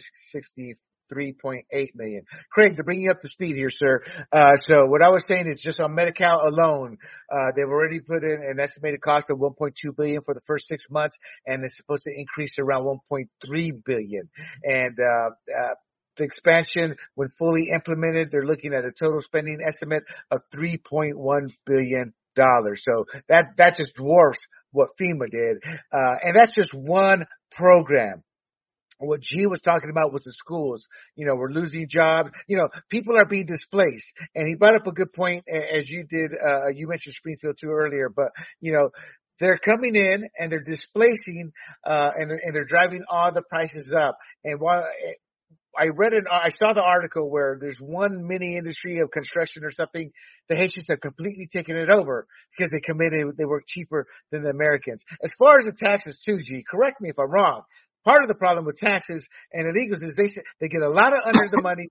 363.8 million. Craig, to bring you up to speed here, sir. So what I was saying is just on Medi-Cal alone, they've already put in an estimated cost of 1.2 billion for the first 6 months, and it's supposed to increase around 1.3 billion. And, the expansion, when fully implemented, they're looking at a total spending estimate of $3.1 billion. So that just dwarfs what FEMA did. And that's just one program. What G was talking about was the schools. We're losing jobs. People are being displaced. And he brought up a good point, as you did. You mentioned Springfield too earlier, but, they're coming in and they're displacing, and they're driving all the prices up. And while I saw the article where there's one mini industry of construction or something. The Haitians have completely taken it over because they work cheaper than the Americans. As far as the taxes too, G, correct me if I'm wrong. Part of the problem with taxes and illegals is they get a lot of under the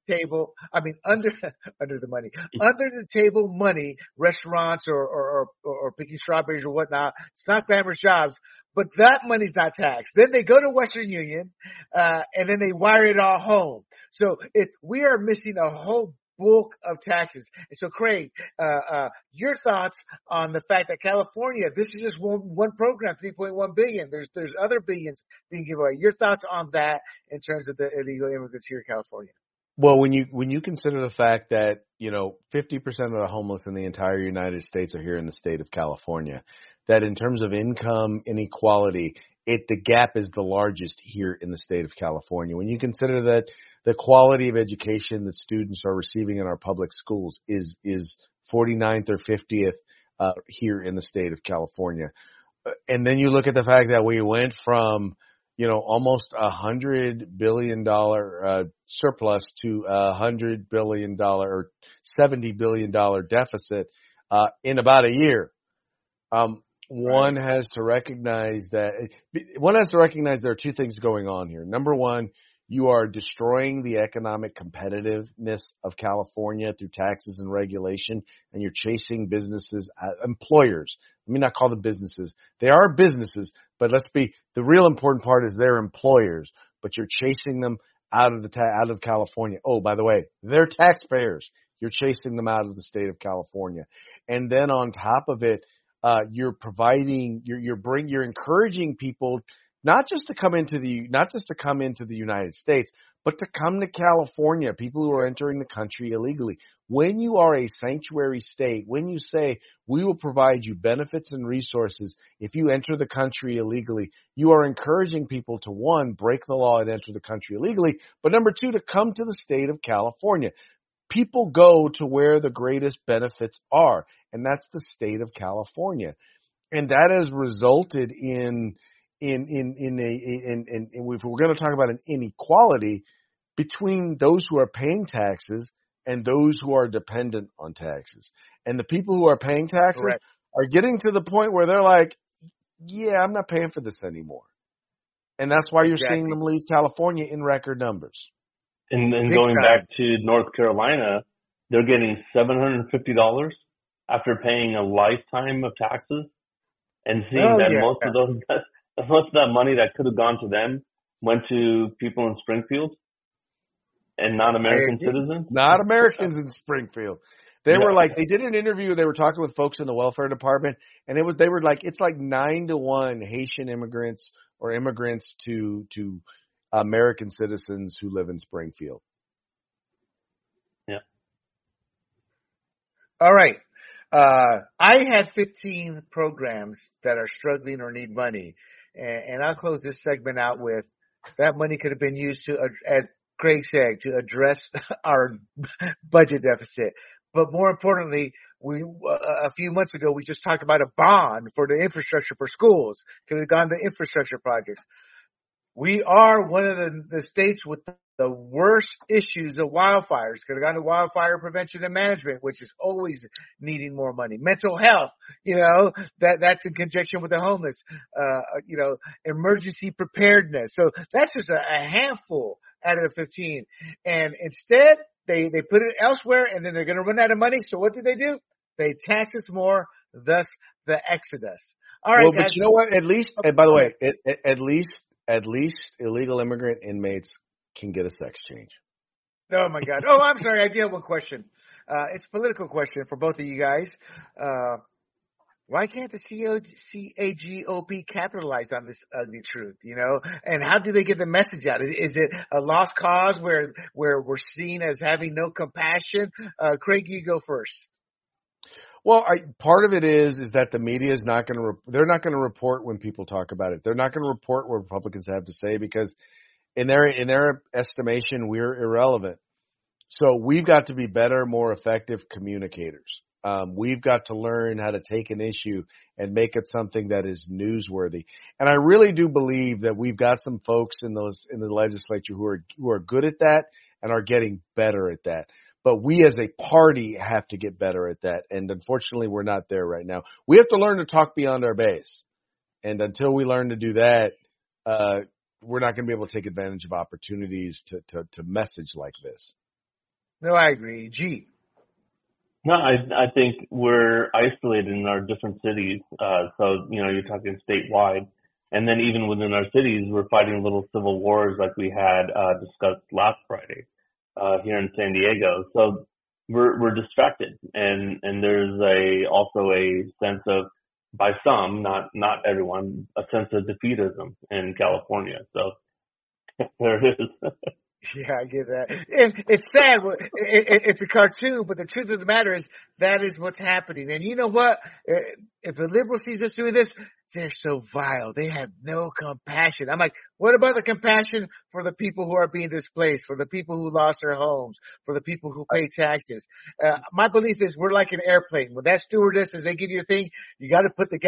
table money, restaurants or picking strawberries or whatnot. It's not glamorous jobs, but that money's not taxed. Then they go to Western Union, and then they wire it all home. So we are missing a whole bulk of taxes. And so, Craig, your thoughts on the fact that California, this is just one program, 3.1 billion. There's other billions being given away. Your thoughts on that in terms of the illegal immigrants here in California? Well, when you consider the fact that, 50% of the homeless in the entire United States are here in the state of California, that in terms of income inequality, the gap is the largest here in the state of California. When you consider that the quality of education that students are receiving in our public schools is 49th or 50th here in the state of California. And then you look at the fact that we went from almost $100 billion surplus to $100 billion or $70 billion deficit in about a year. One has to recognize there are two things going on here. Number one, you are destroying the economic competitiveness of California through taxes and regulation, and you're chasing businesses, employers. Let me not call them businesses. They are businesses, but the real important part is they're employers, but you're chasing them out of California. Oh, by the way, they're taxpayers. You're chasing them out of the state of California. And then on top of it, you're encouraging people not just to come into the United States, but to come to California, people who are entering the country illegally. When you are a sanctuary state, when you say we will provide you benefits and resources if you enter the country illegally, you are encouraging people to, one, break the law and enter the country illegally, but number two, to come to the state of California. People go to where the greatest benefits are, and that's the state of California. And that has resulted in if we're going to talk about an inequality between those who are paying taxes and those who are dependent on taxes. And the people who are paying taxes Correct. are getting to the point where they're like, yeah, I'm not paying for this anymore. And that's why you're seeing them leave California in record numbers. And going back to North Carolina, they're getting $750 after paying a lifetime of taxes, and seeing that most of that money that could have gone to them went to people in Springfield and not American citizens. Not Americans in Springfield. They were like, they did an interview. They were talking with folks in the welfare department, and they were like, it's like 9-1 Haitian immigrants or immigrants to American citizens who live in Springfield. Yeah. All right. I had 15 programs that are struggling or need money, and I'll close this segment out with that money could have been used to, as Craig said, to address our budget deficit. But more importantly, a few months ago, we just talked about a bond for the infrastructure for schools. Could have gone to infrastructure projects. We are one of the states with the worst issues of wildfires. Could have gone to wildfire prevention and management, which is always needing more money. Mental health, that's in conjunction with the homeless, emergency preparedness. So that's just a handful out of the 15. And instead, they put it elsewhere, and then they're going to run out of money. So what do? They tax us more, thus the exodus. All right, guys. But you know what? At least, and by the way, at least illegal immigrant inmates can get a sex change. Oh my God. Oh, I'm sorry. I did have one question. It's a political question for both of you guys. Why can't the CAGOP capitalize on this ugly truth, And how do they get the message out? Is it a lost cause where we're seen as having no compassion? Craig, you go first. Well, part of it is that the media is not going to they're not going to report when people talk about it. They're not going to report what Republicans have to say because in their estimation, we're irrelevant. So we've got to be better, more effective communicators. We've got to learn how to take an issue and make it something that is newsworthy. And I really do believe that we've got some folks in the legislature who are good at that and are getting better at that. But we as a party have to get better at that. And unfortunately, we're not there right now. We have to learn to talk beyond our base. And until we learn to do that, we're not going to be able to take advantage of opportunities to message like this. No, I agree. G. No, I think we're isolated in our different cities. So, you're talking statewide. And then even within our cities, we're fighting little civil wars like we had discussed last Friday here in San Diego. So we're distracted. And there's also a sense of, by some, not everyone, a sense of defeatism in California. So there it is. Yeah, I get that. And it's sad. It's a cartoon, but the truth of the matter is that is what's happening. And you know what? If the liberal sees us doing this, they're so vile. They have no compassion. I'm like, what about the compassion for the people who are being displaced, for the people who lost their homes, for the people who pay taxes? My belief is we're like an airplane. When that stewardess, as they give you a thing, you got to put the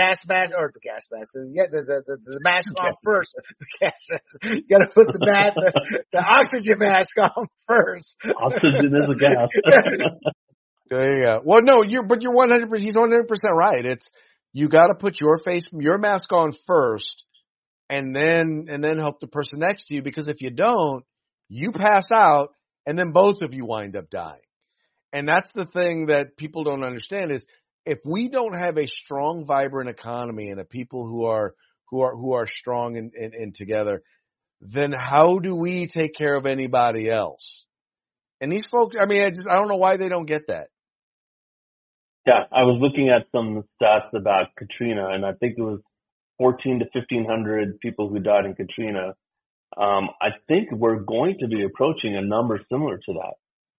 mask on first. You got to put the oxygen mask on first. Oxygen is a gas. There you go. Well, no, you're 100%. He's 100% right. You got to put your mask on first, and then help the person next to you, because if you don't, you pass out, and then both of you wind up dying. And that's the thing that people don't understand is if we don't have a strong, vibrant economy and a people who are strong and together, then how do we take care of anybody else? And these folks, I don't know why they don't get that. Yeah, I was looking at some stats about Katrina, and I think it was 1,400 to 1,500 people who died in Katrina. I think we're going to be approaching a number similar to that.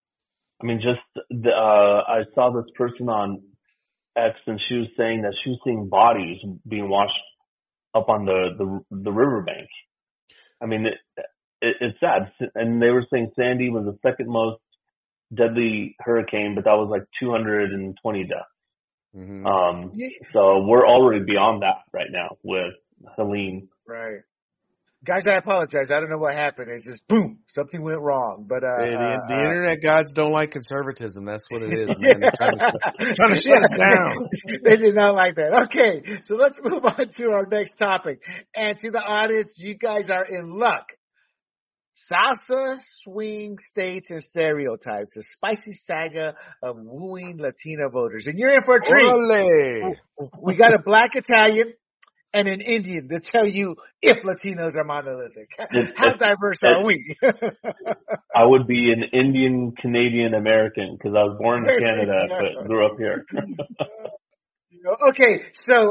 I saw this person on X, and she was saying that she was seeing bodies being washed up on the riverbank. It's sad. And they were saying Sandy was the second most deadly hurricane, but that was like 220 deaths. Mm-hmm. So we're already beyond that right now with Helene. Right. Guys, I apologize. I don't know what happened. It's just boom, something went wrong. But The internet gods don't like conservatism. That's what it is, yeah. man. They're trying to shut us down. They did not like that. Okay, so let's move on to our next topic. And to the audience, you guys are in luck. Salsa, swing, states, and stereotypes, a spicy saga of wooing Latino voters. And you're in for a treat. Ole. We got a black Italian and an Indian to tell you if Latinos are monolithic. How diverse are we? I would be an Indian Canadian American because I was born in Canada but grew up here. Okay,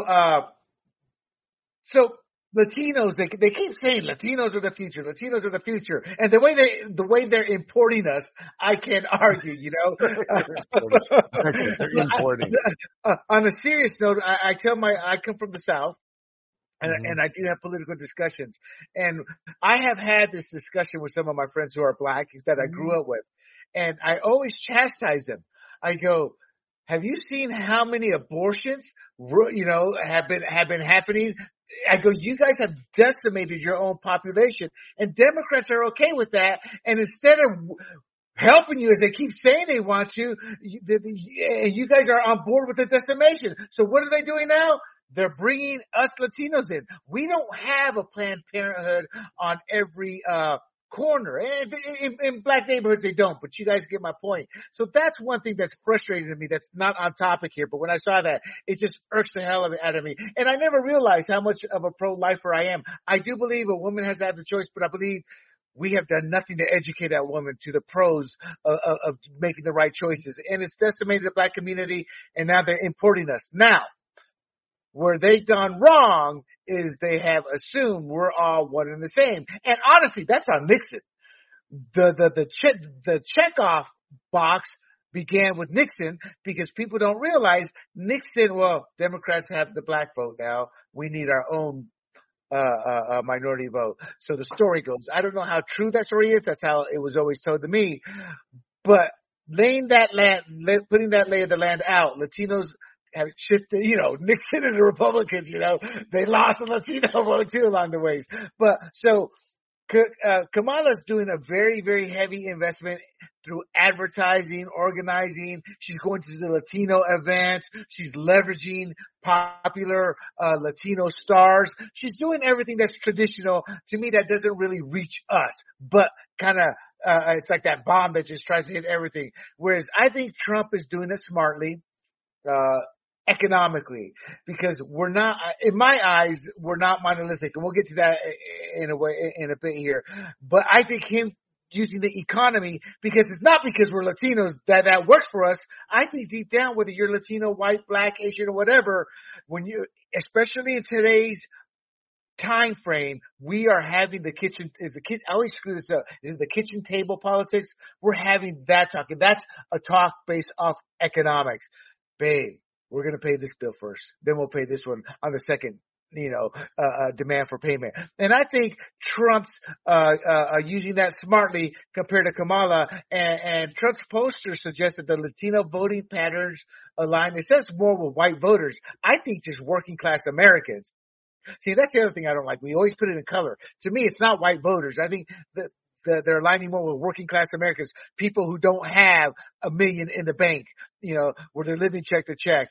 so Latinos, they keep saying Latinos are the future, Latinos are the future, and the way they're importing us, I can't argue, you know. They're importing. On a serious note, I come from the South. And I do have political discussions. And I have had this discussion with some of my friends who are black that I grew up with. And I always chastise them. I go, have you seen how many abortions, have been happening? I go, you guys have decimated your own population. And Democrats are okay with that. And instead of helping you as they keep saying they want to, and you guys are on board with the decimation. So what are they doing now? They're bringing us Latinos in. We don't have a Planned Parenthood on every corner. In black neighborhoods, they don't, but you guys get my point. So that's one thing that's frustrating to me that's not on topic here. But when I saw that, it just irks the hell out of me. And I never realized how much of a pro-lifer I am. I do believe a woman has to have the choice, but I believe we have done nothing to educate that woman to the pros of making the right choices. And it's decimated the black community, and now they're importing us. Now, where they've gone wrong is they have assumed we're all one and the same. And honestly, that's on Nixon. The checkoff box began with Nixon because people don't realize Nixon, well, Democrats have the black vote now. We need our own minority vote. So the story goes. I don't know how true that story is. That's how it was always told to me. But putting that lay of the land out, Latinos have shifted, Nixon and the Republicans, they lost the Latino vote too along the ways. But so Kamala's doing a very, very heavy investment through advertising, organizing. She's going to the Latino events. She's leveraging popular Latino stars. She's doing everything that's traditional. To me, that doesn't really reach us, but kind of it's like that bomb that just tries to hit everything. Whereas I think Trump is doing it smartly. Economically, because we're not, in my eyes, we're not monolithic, and we'll get to that in a bit here. But I think him using the economy, because it's not because we're Latinos that works for us. I think deep down, whether you're Latino, white, black, Asian, or whatever, especially in today's time frame, we are having I always screw this up. Is the kitchen table politics? We're having that talk, and that's a talk based off economics, babe. We're going to pay this bill first. Then we'll pay this one on the second, demand for payment. And I think Trump's using that smartly compared to Kamala. And Trump's poster suggests that the Latino voting patterns align. It says more with white voters. I think just working class Americans. See, that's the other thing I don't like. We always put it in color. To me, it's not white voters. I think that they're aligning more with working class Americans, people who don't have $1 million in the bank, where they're living check to check.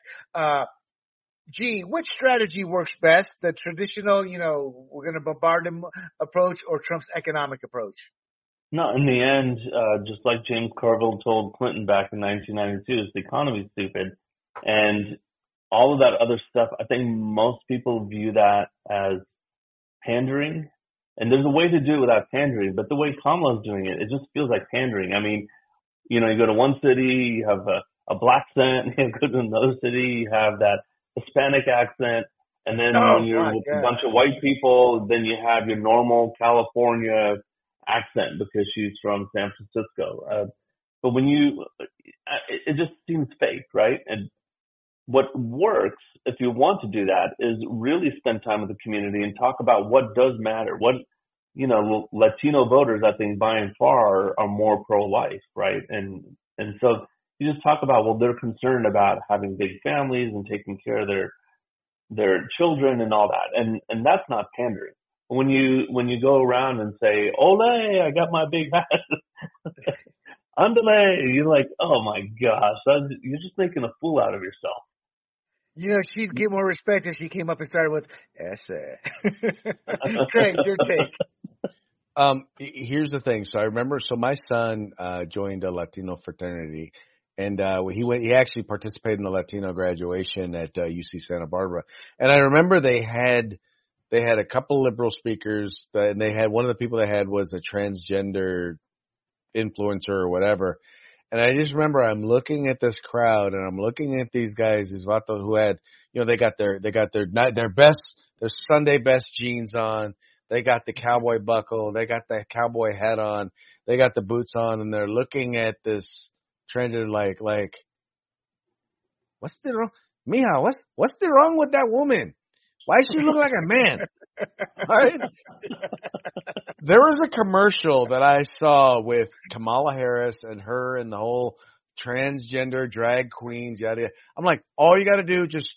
Which strategy works best? The traditional, we're going to bombard them approach, or Trump's economic approach? No, in the end, just like James Carville told Clinton back in 1992, the economy's stupid. And all of that other stuff, I think most people view that as pandering. And there's a way to do it without pandering, but the way Kamala's doing it, it just feels like pandering. I mean, you go to one city, you have a black accent, you go to another city, you have that Hispanic accent, and then when you're with a bunch of white people, then you have your normal California accent because she's from San Francisco. But when it just seems fake, right? And what works, if you want to do that, is really spend time with the community and talk about what does matter. What, Latino voters, I think, by and far are more pro-life, right? And so, you just talk about, well, they're concerned about having big families and taking care of their children and all that, and that's not pandering. When you go around and say, "Ole, I got my big hat," "Andale," you're like, "Oh my gosh, you're just making a fool out of yourself." She'd get more respect if she came up and started with "ese." Craig, your take. Here's the thing. So I remember, my son joined a Latino fraternity, and he actually participated in the Latino graduation at UC Santa Barbara. And I remember they had a couple liberal speakers, and they had one of the people they had was a transgender influencer or whatever. And I just remember I'm looking at this crowd, and I'm looking at these guys, these vatos who had, they got their Sunday best jeans on. They got the cowboy buckle. They got the cowboy hat on. They got the boots on, and they're looking at this transgender like, what's the wrong, mija? What's the wrong with that woman? Why does she look like a man? Right? There was a commercial that I saw with Kamala Harris and her and the whole transgender drag queens, yada yada. I'm like, all you got to do just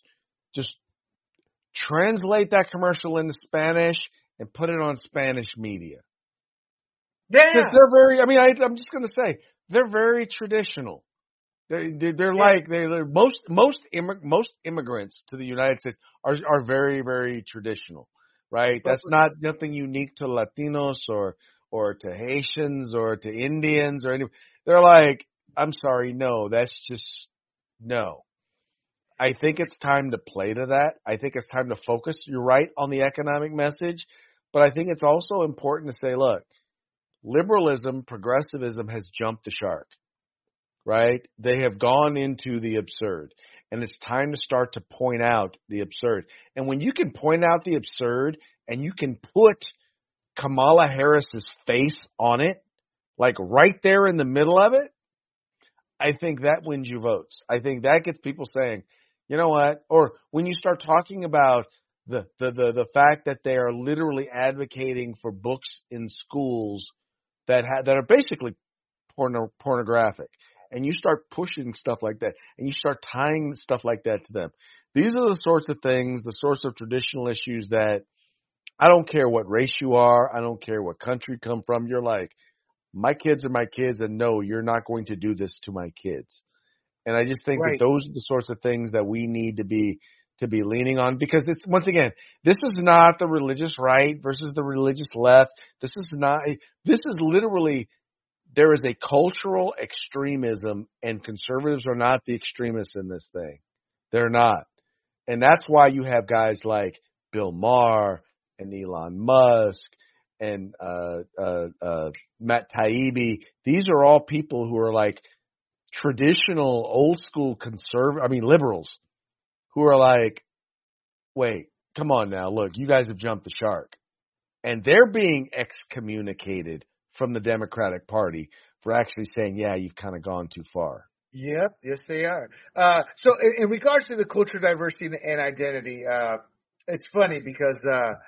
translate that commercial into Spanish and put it on Spanish media. Yeah, because they're very. I'm just gonna say they're very traditional. They're like most immigrants to the United States are very, very traditional, right? That's nothing unique to Latinos or to Haitians or to Indians or anything. They're like, I'm sorry, no, that's just no. I think it's time to play to that. I think it's time to focus. You're right on the economic message, but I think it's also important to say, look, liberalism, progressivism has jumped the shark. Right? They have gone into the absurd, and it's time to start to point out the absurd. And when you can point out the absurd and you can put Kamala Harris's face on it, like right there in the middle of it, I think that wins you votes. I think that gets people saying, you know what? Or when you start talking about the fact that they are literally advocating for books in schools that are basically pornographic. And you start pushing stuff like that, and you start tying stuff like that to them. These are the sorts of things, the sorts of traditional issues that I don't care what race you are. I don't care what country you come from. You're like, my kids are my kids, and no, you're not going to do this to my kids. And I just think that those are the sorts of things that we need to be leaning on, because it's, once again, this is not the religious right versus the religious left. This is literally, there is a cultural extremism, and conservatives are not the extremists in this thing. They're not. And that's why you have guys like Bill Maher and Elon Musk and Matt Taibbi. These are all people who are like traditional, old school liberals who are like, wait, come on now, look, you guys have jumped the shark. And they're being excommunicated from the Democratic Party for actually saying, yeah, you've kind of gone too far. Yep, yes they are. So in regards to the cultural diversity and identity, it's funny because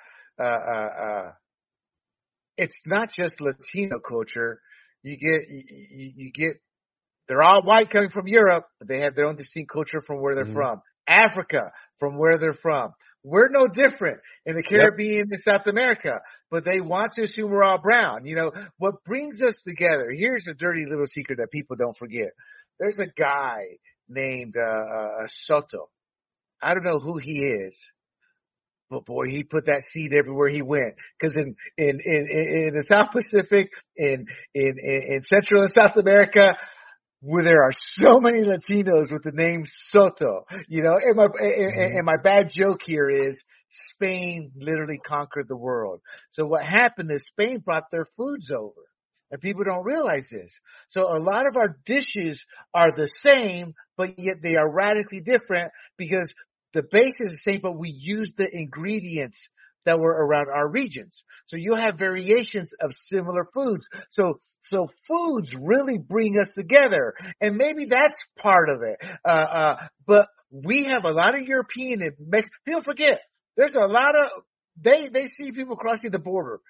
it's not just Latino culture. You get they're all white coming from Europe, but they have their own distinct culture from where they're from. Africa, from where they're from. We're no different in the Caribbean and South America, but they want to assume we're all brown. You know, what brings us together, here's a dirty little secret that people don't forget. There's a guy named Soto. I don't know who he is, but boy, he put that seed everywhere he went. Because in the South Pacific, in Central and South America, where there are so many Latinos with the name Soto, you know, and my bad joke here is Spain literally conquered the world. So what happened is Spain brought their foods over, and people don't realize this. So a lot of our dishes are the same, but yet they are radically different because the base is the same, but we use the ingredients that were around our regions. So you'll have variations of similar foods. So foods really bring us together, and maybe that's part of it. But we have a lot of European and Mexican. People forget there's a lot of they see people crossing the border,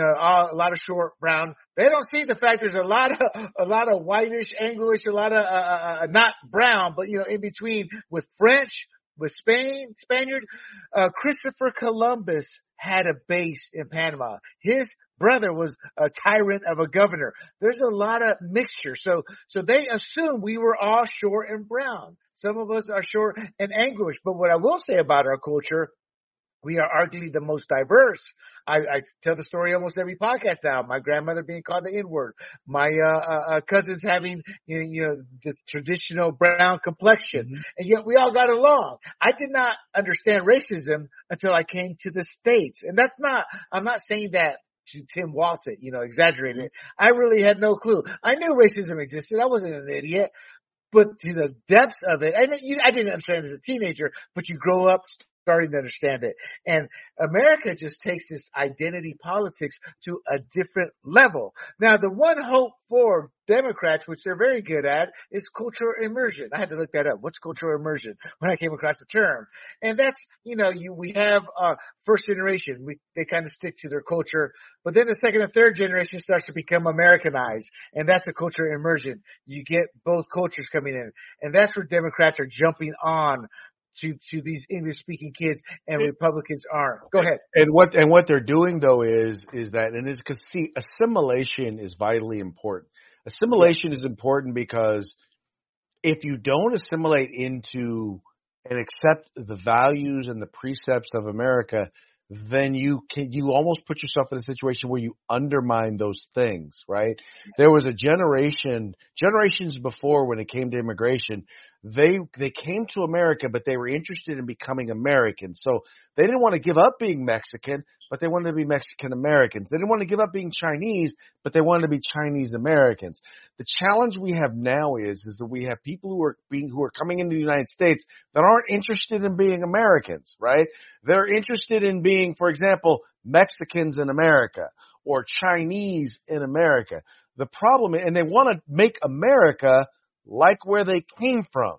a lot of short, brown. They don't see the fact there's a lot of whitish, Angloish, a lot of not brown, but in between with French, with Spaniard. Christopher Columbus had a base in Panama. His brother was a tyrant of a governor. There's a lot of mixture. So they assume we were all short and brown. Some of us are short and Angloish. But what I will say about our culture, we are arguably the most diverse. I tell the story almost every podcast now. My grandmother being called the N-word. My cousins having the traditional brown complexion. Mm-hmm. And yet we all got along. I did not understand racism until I came to the States. And I'm not saying that Tim Waltz it, exaggerated it. I really had no clue. I knew racism existed. I wasn't an idiot. But to the depths of it, and I didn't understand as a teenager, but you grow up starting to understand it. And America just takes this identity politics to a different level. Now, the one hope for Democrats, which they're very good at, is cultural immersion. I had to look that up. What's cultural immersion? When I came across the term. And that's, we have first generation. They kind of stick to their culture. But then the second and third generation starts to become Americanized. And that's a cultural immersion. You get both cultures coming in. And that's where Democrats are jumping on to these English-speaking kids, and Republicans aren't. Go ahead. And what they're doing though is that, and it's because assimilation is vitally important. Assimilation is important because if you don't assimilate into and accept the values and the precepts of America, then you almost put yourself in a situation where you undermine those things, right? There was a generations before when it came to immigration, they came to America, but they were interested in becoming Americans. So they didn't want to give up being Mexican, but they wanted to be Mexican Americans. They didn't want to give up being Chinese, but they wanted to be Chinese Americans. The challenge we have now is that we have people who are coming into the United States that aren't interested in being Americans, right? They're interested in being, for example, Mexicans in America or Chinese in America. The problem, and they want to make America like where they came from.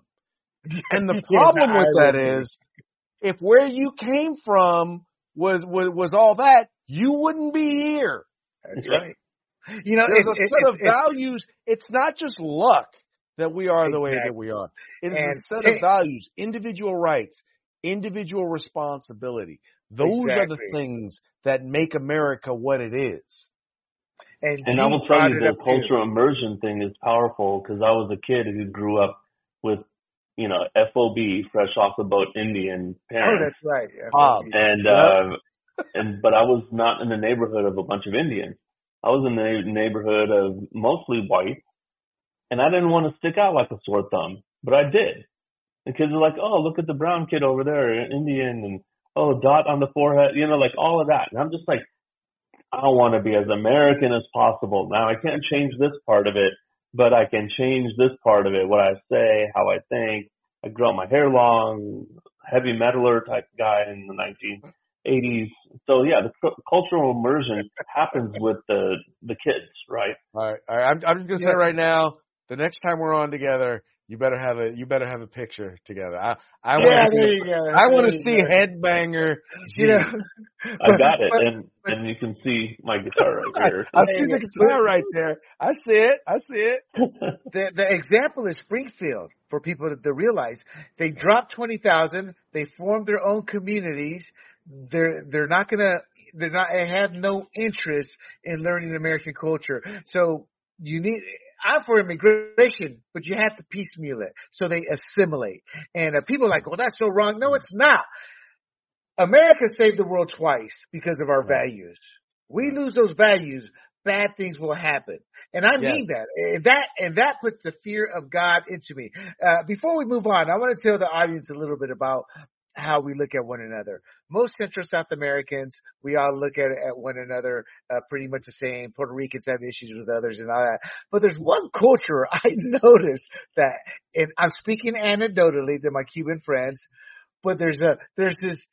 And the problem with that is, if where you came from was all that, you wouldn't be here. That's right. There's a set of values. It's not just luck that we are the way that we are. It is a set of values, individual rights, individual responsibility. Those are the things that make America what it is. And I will tell you, the cultural immersion thing is powerful because I was a kid who grew up with, FOB, fresh off the boat Indian parents. Oh, that's right. But I was not in the neighborhood of a bunch of Indians. I was in the neighborhood of mostly white, and I didn't want to stick out like a sore thumb, but I did. The kids are like, oh, look at the brown kid over there, Indian, and oh, dot on the forehead, like all of that. And I'm just like, I want to be as American as possible. Now, I can't change this part of it, but I can change this part of it, what I say, how I think. I grew up my hair long, heavy metaler type guy in the 1980s. So, yeah, the cultural immersion happens with the kids, right? All right. I'm just going to say right now, the next time we're on together, you better have a picture together. I want to see Headbanger. I got it, and you can see my guitar right here. I see the guitar right there. I see it. The example is Springfield for people to realize. They dropped 20,000. They formed their own communities. They have no interest in learning American culture. So I'm for immigration, but you have to piecemeal it so they assimilate. And people are like, well, that's so wrong. No, it's not. America saved the world twice because of our values. We lose those values, bad things will happen. And I mean that. And that puts the fear of God into me. Before we move on, I want to tell the audience a little bit about how we look at one another. Most Central South Americans, we all look at one another pretty much the same. Puerto Ricans have issues with others and all that. But there's one culture I noticed that, and I'm speaking anecdotally to my Cuban friends, but there's this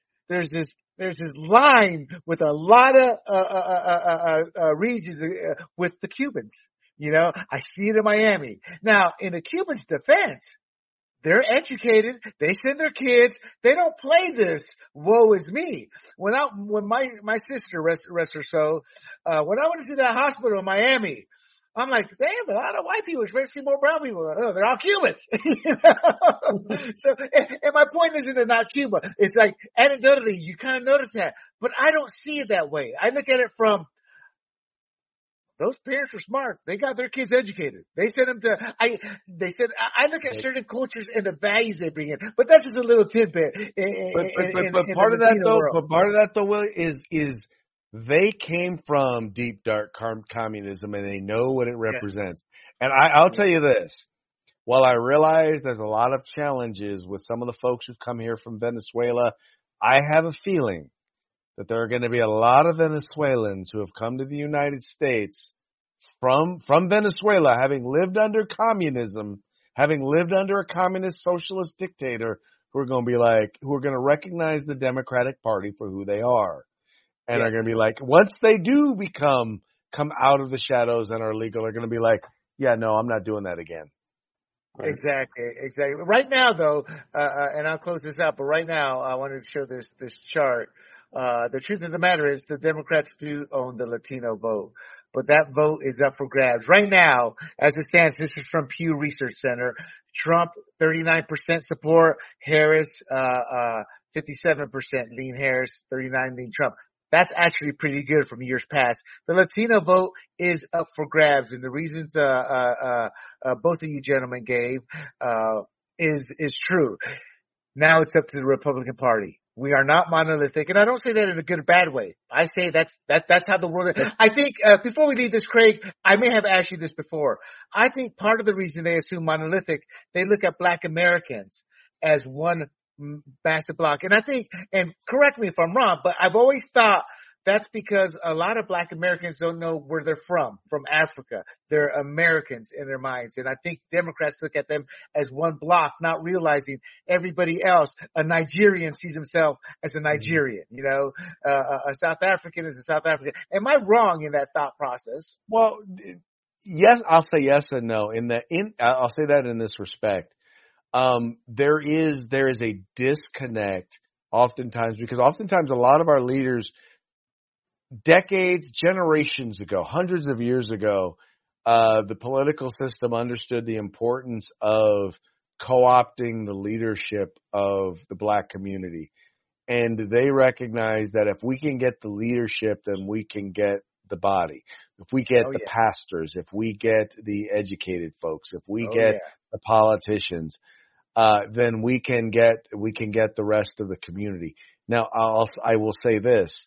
line with a lot of regions with the Cubans. I see it in Miami. Now, in the Cubans' defense, they're educated. They send their kids. They don't play this woe is me. When my sister, rest her soul, when I went to that hospital in Miami, I'm like, damn, a lot of white people, especially more brown people. Oh, they're all Cubans. So, and my point isn't they're not Cuba. It's like anecdotally, you kind of notice that, but I don't see it that way. I look at it from, those parents are smart. They got their kids educated. They sent them to, I look at certain cultures and the values they bring in, but that's just a little tidbit. But part of that though, Will, is they came from deep, dark communism and they know what it represents. And I'll tell you this, while I realize there's a lot of challenges with some of the folks who've come here from Venezuela, I have a feeling that there are going to be a lot of Venezuelans who have come to the United States from Venezuela, having lived under communism, having lived under a communist socialist dictator, who are going to recognize the Democratic Party for who they are. And are going to be like, once they do come out of the shadows and are legal, are going to be like, yeah, no, I'm not doing that again. Right. Exactly. Right now, though, and I'll close this out, but right now I wanted to show this chart. The truth of the matter is the Democrats do own the Latino vote, but that vote is up for grabs. Right now, as it stands, this is from Pew Research Center. Trump, 39% support. Harris, 57%. Lean Harris, 39% lean Trump. That's actually pretty good from years past. The Latino vote is up for grabs, and the reasons both of you gentlemen gave is true. Now it's up to the Republican Party. We are not monolithic, and I don't say that in a good or bad way. I say that's how the world is. I think before we leave this, Craig, I may have asked you this before. I think part of the reason they assume monolithic, they look at Black Americans as one massive block. And I think, and correct me if I'm wrong, but I've always thought that's because a lot of Black Americans don't know where they're from Africa. They're Americans in their minds. And I think Democrats look at them as one block, not realizing everybody else, a Nigerian sees himself as a Nigerian, a South African is a South African. Am I wrong in that thought process? Well, yes, I'll say yes and no. I'll say that in this respect. There is a disconnect oftentimes, because oftentimes a lot of our leaders, decades, generations ago, hundreds of years ago, the political system understood the importance of co-opting the leadership of the Black community. And they recognize that if we can get the leadership, then we can get the body. If we get the pastors, if we get the educated folks, if we get the politicians, then we can get the rest of the community. Now, I will say this.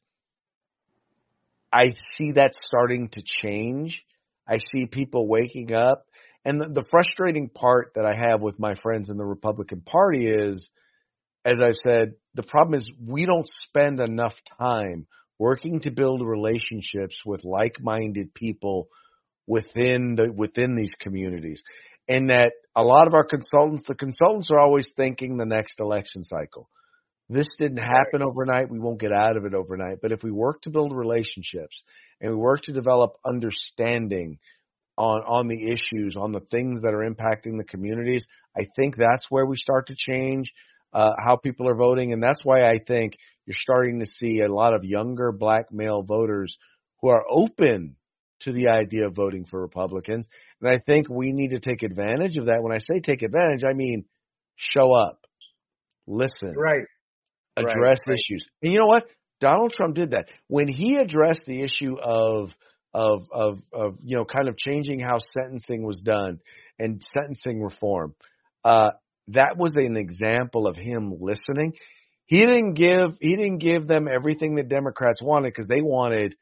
I see that starting to change. I see people waking up. And the frustrating part that I have with my friends in the Republican Party is, as I've said, the problem is we don't spend enough time working to build relationships with like-minded people within these communities. And that a lot of the consultants are always thinking the next election cycle. This didn't happen overnight. We won't get out of it overnight. But if we work to build relationships and we work to develop understanding on the issues, on the things that are impacting the communities, I think that's where we start to change how people are voting. And that's why I think you're starting to see a lot of younger Black male voters who are open to the idea of voting for Republicans. And I think we need to take advantage of that. When I say take advantage, I mean show up, listen, address issues. And you know what? Donald Trump did that. When he addressed the issue of kind of changing how sentencing was done and sentencing reform, that was an example of him listening. He didn't give them everything the Democrats wanted, because they wanted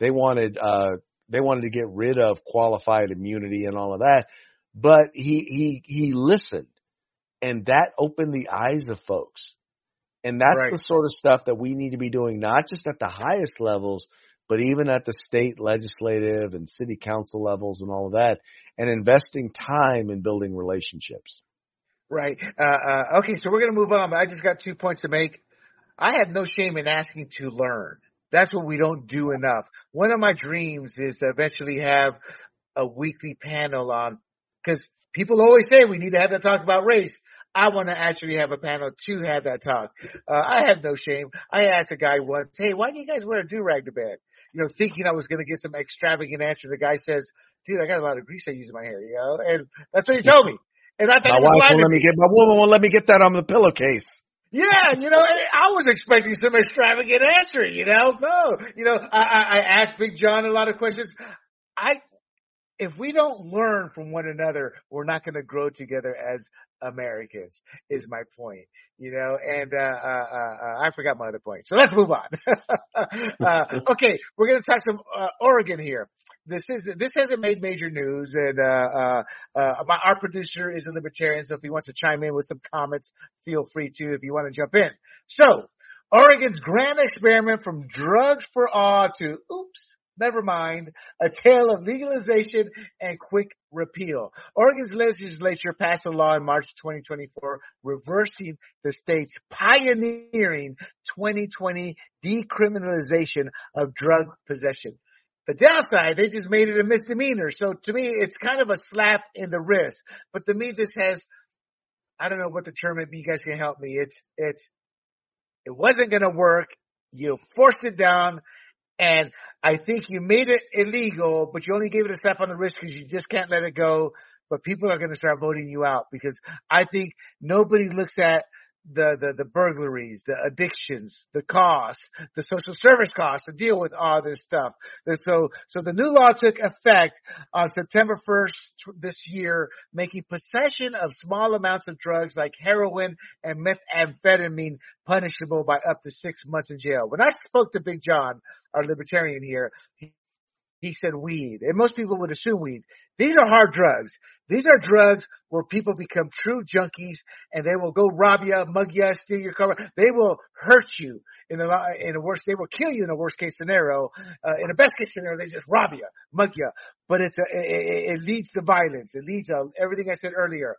to get rid of qualified immunity and all of that. But he listened, and that opened the eyes of folks. And that's the sort of stuff that we need to be doing, not just at the highest levels, but even at the state legislative and city council levels and all of that, and investing time in building relationships. Right. Okay, so we're going to move on, but I just got 2 points to make. I have no shame in asking to learn. That's what we don't do enough. One of my dreams is to eventually have a weekly panel on, because people always say we need to have that talk about race. I want to actually have a panel to have that talk. I have no shame. I asked a guy once, hey, why do you guys wear a do-rag to bed? Thinking I was going to get some extravagant answer. The guy says, dude, I got a lot of grease I use in my hair, and that's what he told me. And I thought My woman won't let me get that on the pillowcase. Yeah, I was expecting some extravagant answer, No, I asked Big John a lot of questions. If we don't learn from one another, we're not going to grow together as Americans, is my point, and I forgot my other point. So let's move on. Okay, we're going to talk some Oregon here. This hasn't made major news, and our producer is a libertarian, so if he wants to chime in with some comments, feel free to if you want to jump in. So, Oregon's grand experiment from drugs for all to never mind, a tale of legalization and quick repeal. Oregon's legislature passed a law in March 2024 reversing the state's pioneering 2020 decriminalization of drug possession. The downside, they just made it a misdemeanor. So to me, it's kind of a slap in the wrist. But to me, this has, I don't know what the term would be. You guys can help me. It wasn't going to work. You forced it down. And I think you made it illegal, but you only gave it a slap on the wrist because you just can't let it go. But people are going to start voting you out because I think nobody looks at the burglaries, the addictions, the costs, the social service costs to deal with all this stuff. And so the new law took effect on September 1st this year, making possession of small amounts of drugs like heroin and methamphetamine punishable by up to 6 months in jail. When I spoke to Big John, our libertarian here, he said weed. And most people would assume weed. These are hard drugs. These are drugs where people become true junkies and they will go rob you, mug you, steal your car. They will hurt you in the worst. They will kill you in the worst case scenario. In the best case scenario, they just rob you, mug you. But it leads to violence. It leads to everything I said earlier.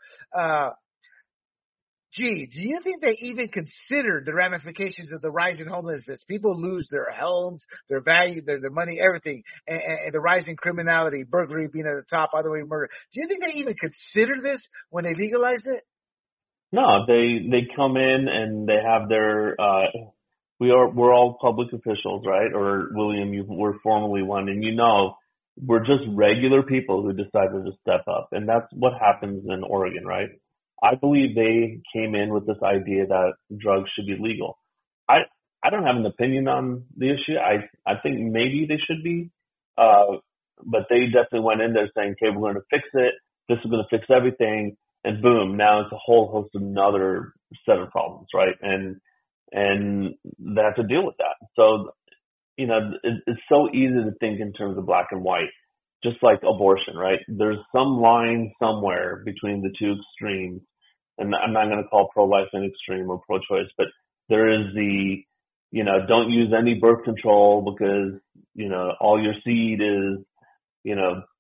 Do you think they even considered the ramifications of the rise in homelessness? People lose their homes, their value, their money, everything, and the rise in criminality, burglary being at the top, all the way to murder. Do you think they even consider this when they legalized it? No, they come in and they have their we're all public officials, right? Or William, you were formerly one, and we're just regular people who decided to step up, and that's what happens in Oregon, right? I believe they came in with this idea that drugs should be legal. I don't have an opinion on the issue. I think maybe they should be, but they definitely went in there saying, okay, we're going to fix it. This is going to fix everything. And boom, now it's a whole host of another set of problems, right? And they have to deal with that. So, it's so easy to think in terms of black and white, just like abortion, right? There's some line somewhere between the two extremes. And I'm not going to call pro-life an extreme or pro-choice, but there is don't use any birth control because, all your seed is, you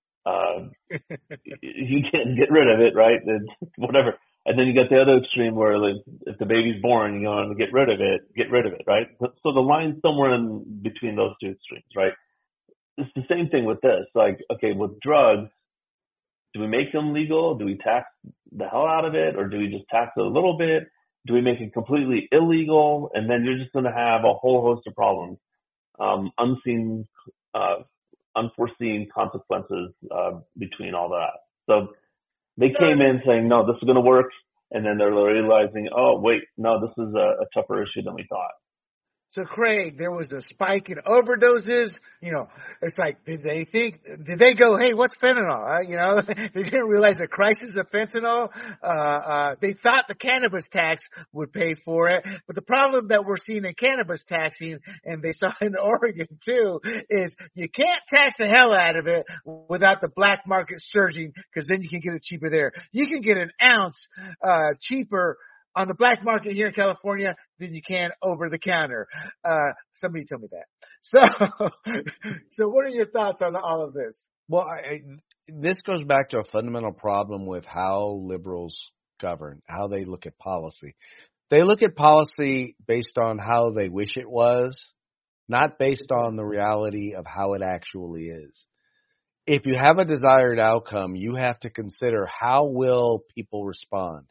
can't get rid of it, right? And whatever. And then you got the other extreme where if the baby's born, you want to get rid of it, right? So the line's somewhere in between those two extremes, right? It's the same thing with this. Like, okay, with drugs, do we make them legal? Do we tax the hell out of it? Or do we just tax it a little bit? Do we make it completely illegal? And then you're just going to have a whole host of problems, unforeseen consequences between all that. So they came in saying, no, this is going to work. And then they're realizing, oh, wait, no, this is a tougher issue than we thought. So, Craig, there was a spike in overdoses. It's like, did they go, hey, what's fentanyl? They didn't realize the crisis of fentanyl. They thought the cannabis tax would pay for it. But the problem that we're seeing in cannabis taxing, and they saw in Oregon too, is you can't tax the hell out of it without the black market surging, because then you can get it cheaper there. You can get an ounce cheaper on the black market here in California than you can over the counter. Somebody told me that. So what are your thoughts on all of this? Well, this goes back to a fundamental problem with how liberals govern, how they look at policy. They look at policy based on how they wish it was, not based on the reality of how it actually is. If you have a desired outcome, you have to consider how will people respond.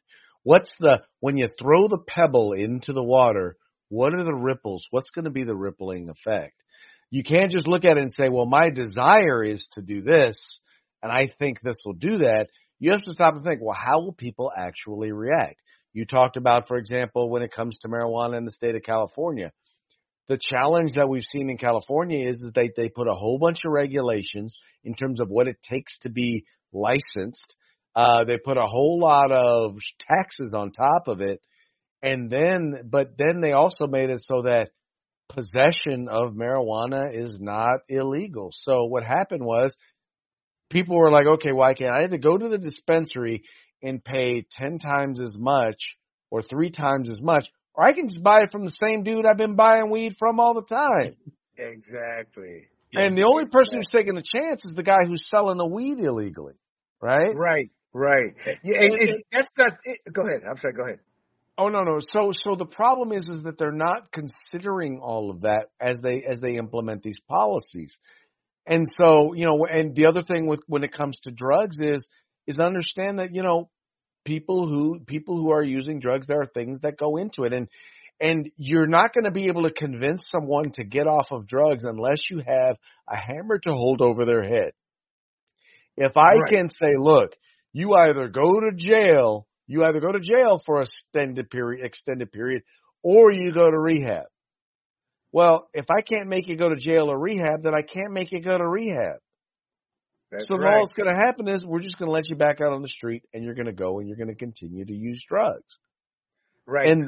when you throw the pebble into the water, what are the ripples? What's going to be the rippling effect? You can't just look at it and say, well, my desire is to do this, and I think this will do that. You have to stop and think, well, how will people actually react? You talked about, for example, when it comes to marijuana in the state of California. The challenge that we've seen in California is that they put a whole bunch of regulations in terms of what it takes to be licensed. They put a whole lot of taxes on top of it. But then they also made it so that possession of marijuana is not illegal. So what happened was people were like, okay, why can't I have to go to the dispensary and pay 10 times as much or 3 times as much, or I can just buy it from the same dude I've been buying weed from all the time. Exactly. And the only person who's taking a chance is the guy who's selling the weed illegally, right? Right. Yeah, that's not. Go ahead. I'm sorry. Go ahead. Oh, no. So the problem is that they're not considering all of that as they implement these policies. And so, and the other thing when it comes to drugs is understand that, people who are using drugs, there are things that go into it. And you're not going to be able to convince someone to get off of drugs unless you have a hammer to hold over their head. If I can say, look, you either go to jail for an extended period, or you go to rehab. Well, if I can't make you go to jail or rehab, then I can't make you go to rehab. So all that's going to happen is we're just going to let you back out on the street, and you're going to go and you're going to continue to use drugs. Right. And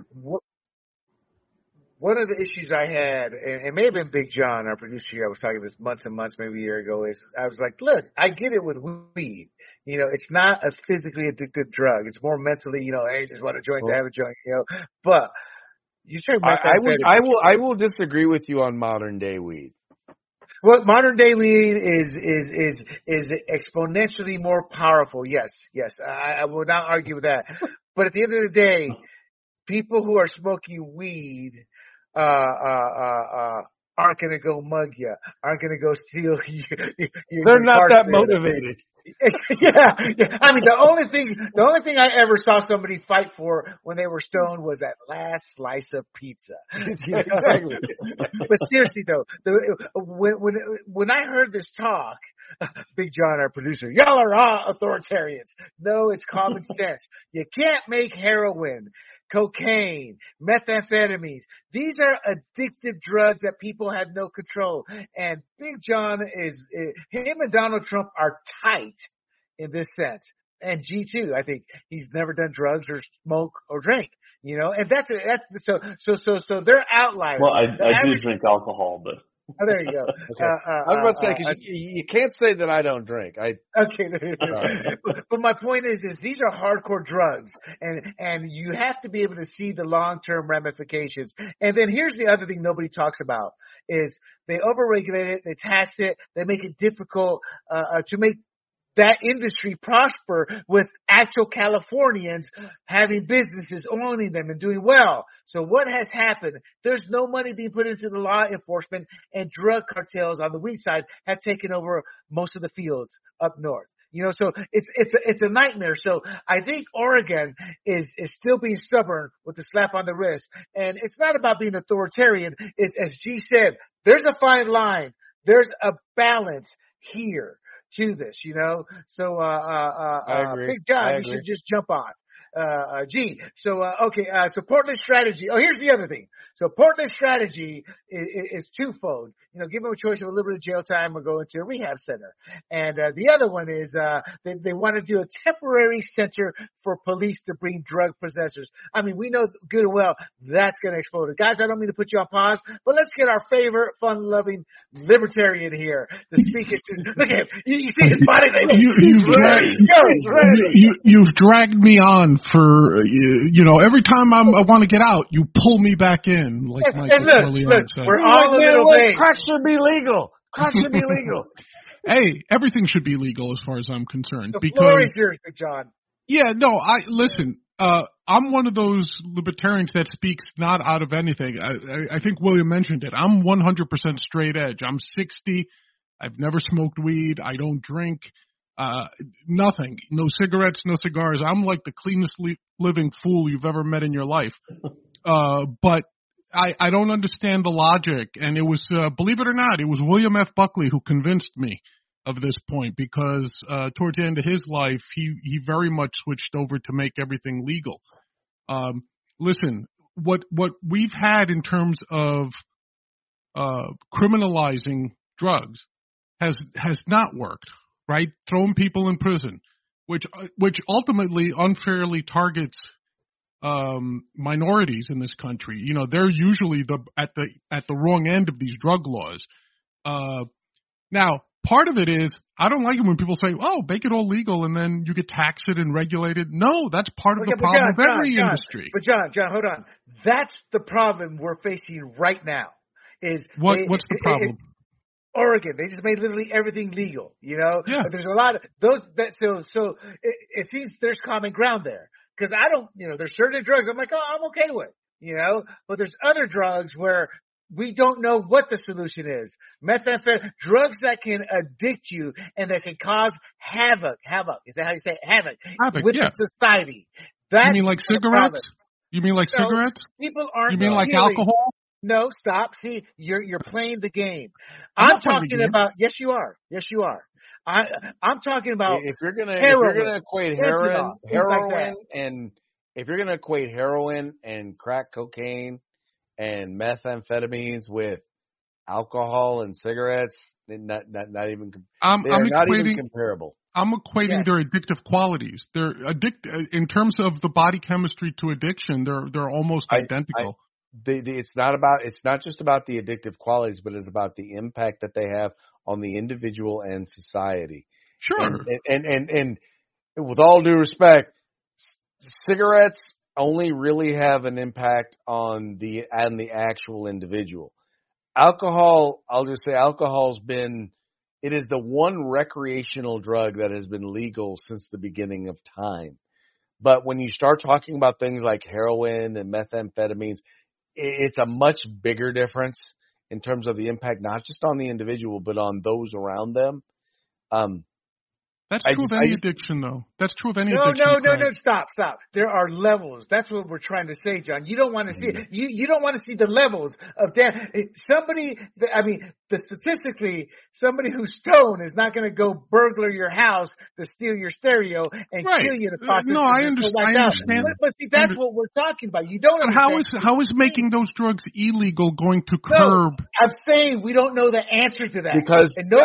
one of the issues I had, and it may have been Big John, our producer here, I was talking this months and months, maybe a year ago, is I was like, look, I get it with weed. It's not a physically addictive drug. It's more mentally, hey, just want a joint to have a joint, But you talk about I will disagree with you on modern day weed. Well, modern day weed is exponentially more powerful. Yes. I will not argue with that. But at the end of the day, people who are smoking weed, aren't going to go mug you, aren't going to go steal you. They're not that motivated. Yeah. I mean, the only thing I ever saw somebody fight for when they were stoned was that last slice of pizza. Exactly. But seriously though, when I heard this talk, Big John, our producer, y'all are all authoritarians. No, it's common sense. You can't make heroin, cocaine, methamphetamines. These are addictive drugs that people have no control. And Big John him and Donald Trump are tight in this sense. And G2, I think he's never done drugs or smoke or drink, and so they're outliers. Well, I do drink alcohol, but. Oh, there you go. Okay. I was about to say, because you can't say that I don't drink. Okay. But my point is these are hardcore drugs, and you have to be able to see the long-term ramifications. And then here's the other thing nobody talks about is they overregulate it, they tax it, they make it difficult to make that industry prosper with actual Californians having businesses, owning them and doing well. So what has happened? There's no money being put into the law enforcement, and drug cartels on the weed side have taken over most of the fields up north. So it's a nightmare. So I think Oregon is still being stubborn with the slap on the wrist. And it's not about being authoritarian. It's, as G said, there's a fine line. There's a balance here to this, So, I agree. Big John, you should just jump on. So Portland's strategy. Oh, here's the other thing. So Portland's strategy is twofold. Give them a choice of a little bit of jail time or go into a rehab center. And the other one is they want to do a temporary center for police to bring drug possessors. I mean, we know good and well that's going to explode. Guys, I don't mean to put you on pause, but let's get our favorite fun-loving libertarian here to speak. Look at him. You see his body language. You've dragged me on for, every time I want to get out, you pull me back in. Like Michael look, we're all a little vague. Crack should be legal. Hey, everything should be legal as far as I'm concerned. The floor is yours, John. Yeah, no, listen, I'm one of those libertarians that speaks not out of anything. I think William mentioned it. I'm 100% straight edge. I'm 60. I've never smoked weed. I don't drink. Nothing. No cigarettes, no cigars. I'm like the cleanest living fool you've ever met in your life. But I don't understand the logic. And it was, believe it or not, it was William F. Buckley who convinced me of this point, because towards the end of his life, he very much switched over to make everything legal. Listen, what we've had in terms of criminalizing drugs has not worked, right? Throwing people in prison, which ultimately unfairly targets minorities in this country. You know, they're usually at the wrong end of these drug laws. Now, part of it is I don't like it when people say, "Oh, make it all legal and then you get taxed and regulated." No, that's part of the problem of every industry. But John, hold on. That's the problem we're facing right now. What's the problem? Oregon, they just made literally everything legal. You know, yeah. But there's a lot of those. So it seems there's common ground there, because I don't. You know, there's certain drugs I'm like, oh, I'm okay with. You know, but there's other drugs where we don't know what the solution is. Methamphetamine, drugs that can addict you and that can cause havoc. Is that how you say it? Havoc with the society. You mean like cigarettes? Cigarettes? People aren't. You mean like alcohol? No, stop. See, you're playing the game. I'm talking about. Yes, you are. I'm talking about. If you're gonna equate heroin and crack cocaine and methamphetamines with alcohol and cigarettes, not even comparable. I'm equating their addictive qualities. They're in terms of the body chemistry to addiction. They're almost identical. It's not just about the addictive qualities, but it's about the impact that they have on the individual and society. Sure. And with all due respect, cigarettes only really have an impact on the actual individual. Alcohol, I'll just say it is the one recreational drug that has been legal since the beginning of time. But when you start talking about things like heroin and methamphetamines, it's a much bigger difference in terms of the impact, not just on the individual, but on those around them. That's true of any addiction, though. That's true of any addiction. No, stop. There are levels. That's what we're trying to say, John. You don't want to see it. You don't want to see the levels of that. Statistically, somebody who's stoned is not going to go burglar your house to steal your stereo and kill you in the process. No, I understand. But see, that's what we're talking about. You don't understand. How is making those drugs illegal going to curb? I'm saying we don't know the answer to that. Because no.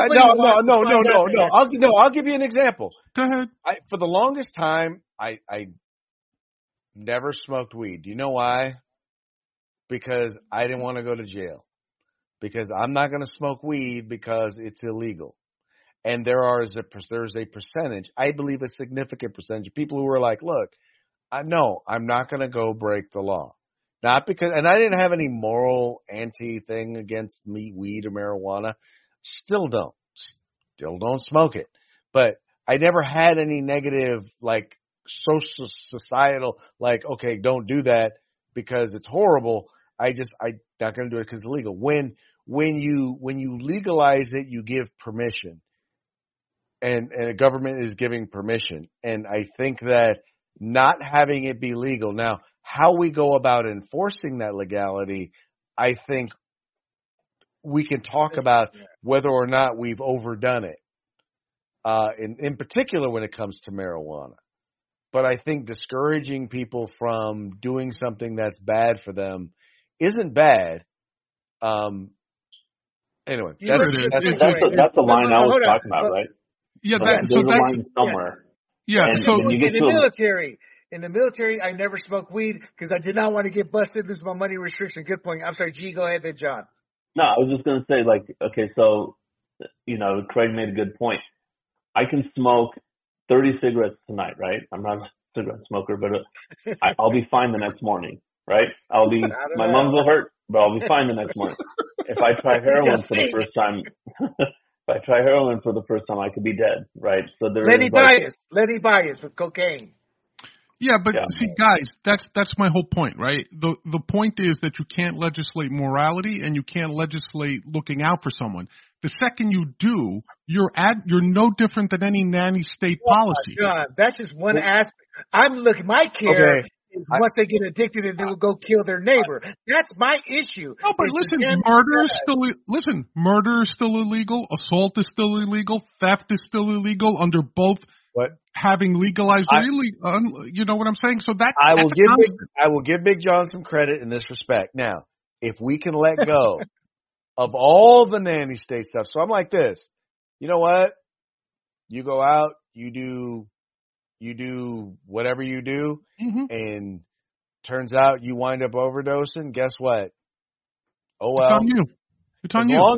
I'll give you an example. Go ahead. For the longest time, I never smoked weed. Do you know why? Because I didn't want to go to jail. Because I'm not going to smoke weed because it's illegal. And there's a percentage, I believe a significant percentage of people who are like, look, I'm not going to go break the law. Not because, and I didn't have any moral anti-thing against weed or marijuana. Still don't smoke it. But I never had any negative, like, social, societal, like, okay, don't do that because it's horrible. I'm not going to do it because it's illegal. When you legalize it, you give permission. And a government is giving permission. And I think that not having it be legal. Now, how we go about enforcing that legality, I think we can talk about whether or not we've overdone it. In particular when it comes to marijuana. But I think discouraging people from doing something that's bad for them isn't bad. Anyway, that's the line I was talking about, right? Yeah, there's a line somewhere. Yeah, so in the military, I never smoked weed because I did not want to get busted, lose my money restriction. Good point. I'm sorry, G, go ahead then, John. No, I was just going to say, like, okay, so, Craig made a good point. I can smoke 30 cigarettes tonight, right? I'm not a cigarette smoker, but I'll be fine the next morning, right? My lungs will hurt, but I'll be fine the next morning. If I try heroin for the first time, I could be dead, right? So Lenny Bias with cocaine. Yeah, but see, guys, that's my whole point, right? The point is that you can't legislate morality and you can't legislate looking out for someone. The second you do, you're no different than any nanny state policy. God, that's just one aspect. I'm looking. My care is once they get addicted and they will go kill their neighbor. That's my issue. No, but listen, murder is still illegal. Assault is still illegal. Theft is still illegal under both. What? Having legalized you know what I'm saying? So that I will give Big John some credit in this respect. Now, if we can let go of all the nanny state stuff. So I'm like this. You know what? You go out, you do whatever you do, and turns out you wind up overdosing. Guess what? Oh well. It's on you. It's on you.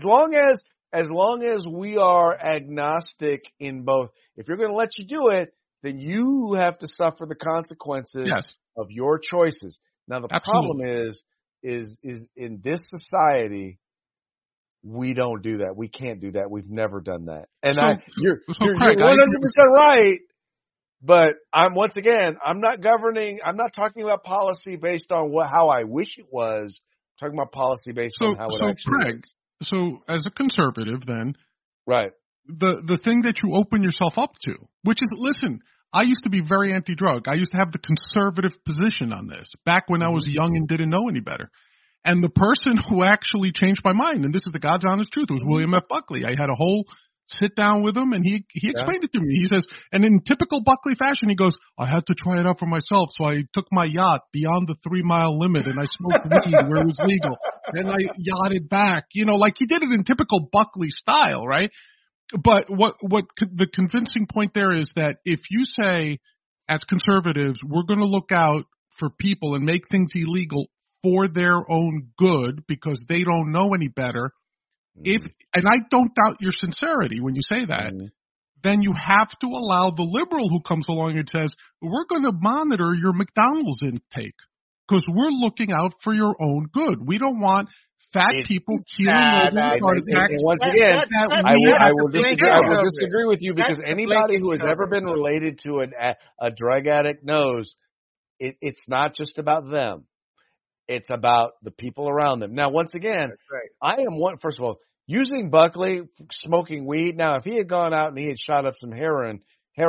As long as we are agnostic in both, if you're going to let you do it, then you have to suffer the consequences of your choices. Now the problem is in this society, we don't do that. We can't do that. We've never done that. And you're 100% right. But I'm not talking about policy based on how I wish it was. I'm talking about policy based on how it actually is. So as a conservative then, right, the thing that you open yourself up to, which is, listen, I used to be very anti-drug. I used to have the conservative position on this back when I was young and didn't know any better. And the person who actually changed my mind, and this is the God's honest truth, it was William F. Buckley. I had a whole sit down with him, and he explained it to me. He says, and in typical Buckley fashion, he goes, I had to try it out for myself, so I took my yacht beyond the 3-mile limit, and I smoked weed where it was legal, and I yachted back. You know, like he did it in typical Buckley style, right? But what the convincing point there is that if you say, as conservatives, we're going to look out for people and make things illegal for their own good because they don't know any better, and I don't doubt your sincerity when you say that, then you have to allow the liberal who comes along and says, we're going to monitor your McDonald's intake because we're looking out for your own good. We don't want fat people keeling over heart attacks. Once again, I will disagree with you because anybody who has ever been related to a drug addict knows it's not just about them. It's about the people around them. Now, once again, I am first of all, using Buckley, smoking weed. Now, if he had gone out and he had shot up some heroin, then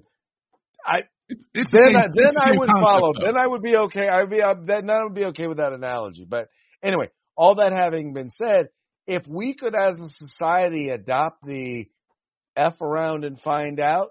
I would follow. Then I would be okay. I would be okay with that analogy. But anyway, all that having been said, if we could, as a society, adopt the F around and find out,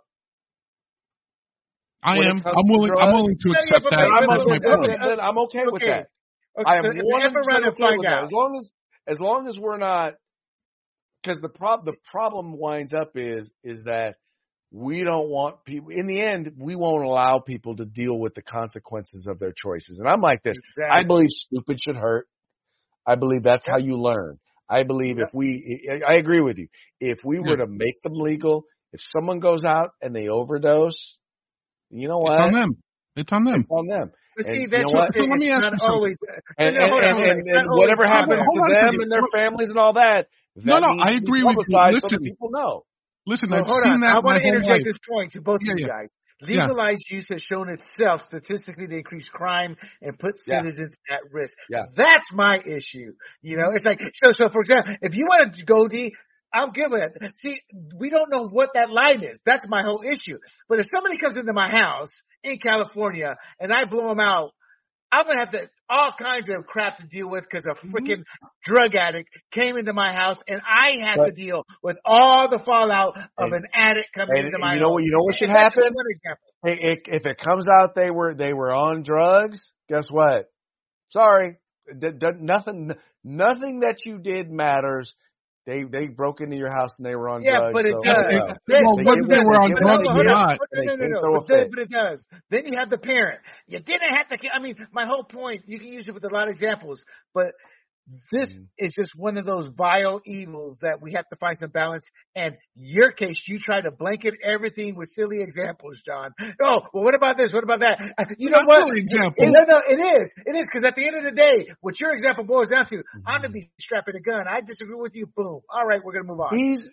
I'm willing to accept that. Then I'm okay with that. Okay, I am so 100% okay with that. As long as we're not, because the problem winds up is that we don't want people. In the end, we won't allow people to deal with the consequences of their choices. And I'm like this. Exactly. I believe stupid should hurt. I believe that's how you learn. I believe I agree with you. If we were to make them legal, if someone goes out and they overdose, you know what? It's on them. But see, that's what let me ask you always. And whatever happens to them and their families and all that. I agree with you. Listen, so people know. Listen, I've seen that. I want to interject this point to both of you guys. Legalized use has shown itself statistically to increase crime and put citizens at risk. Yeah. That's my issue. You know, it's like, so for example, if you want to go I'm good with it. See, we don't know what that line is. That's my whole issue. But if somebody comes into my house in California and I blow them out, I'm going to have all kinds of crap to deal with because a freaking drug addict came into my house and I had to deal with all the fallout of an addict coming into my house. You know what should happen? If it comes out they were on drugs, guess what? Sorry. Nothing that you did matters. They broke into your house and they were on drugs. Yeah, but it does. Whether they were on drugs or not. No. But it does. Then you have the parent. You didn't have to. I mean, my whole point, you can use it with a lot of examples, but this is just one of those vile evils that we have to find some balance. And your case, you try to blanket everything with silly examples, John. Oh, well, what about this? What about that? You know what? Examples. No, it is. It is because at the end of the day, what your example boils down to, I'm going to be strapping a gun. I disagree with you. Boom. All right, we're going to move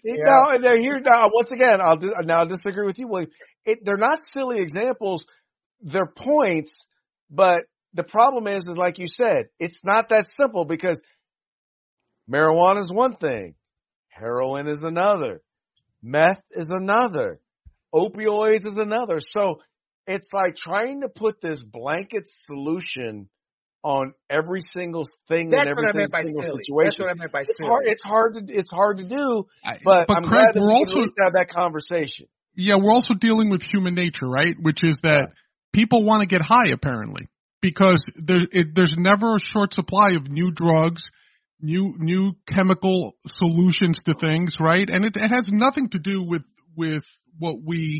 on. Once again, I'll disagree with you, William. They're not silly examples. They're points, but the problem is like you said, it's not that simple because marijuana is one thing. Heroin is another. Meth is another. Opioids is another. So it's like trying to put this blanket solution on every single thing That's in what I every meant by single silly. situation. That's what I meant by It's silly. hard. It's hard to do. But I'm Craig, glad that we can at least have that conversation. Yeah, we're also dealing with human nature, right? Which is that people want to get high, apparently, because there's never a short supply of new drugs, new chemical solutions to things, right? And it has nothing to do with what we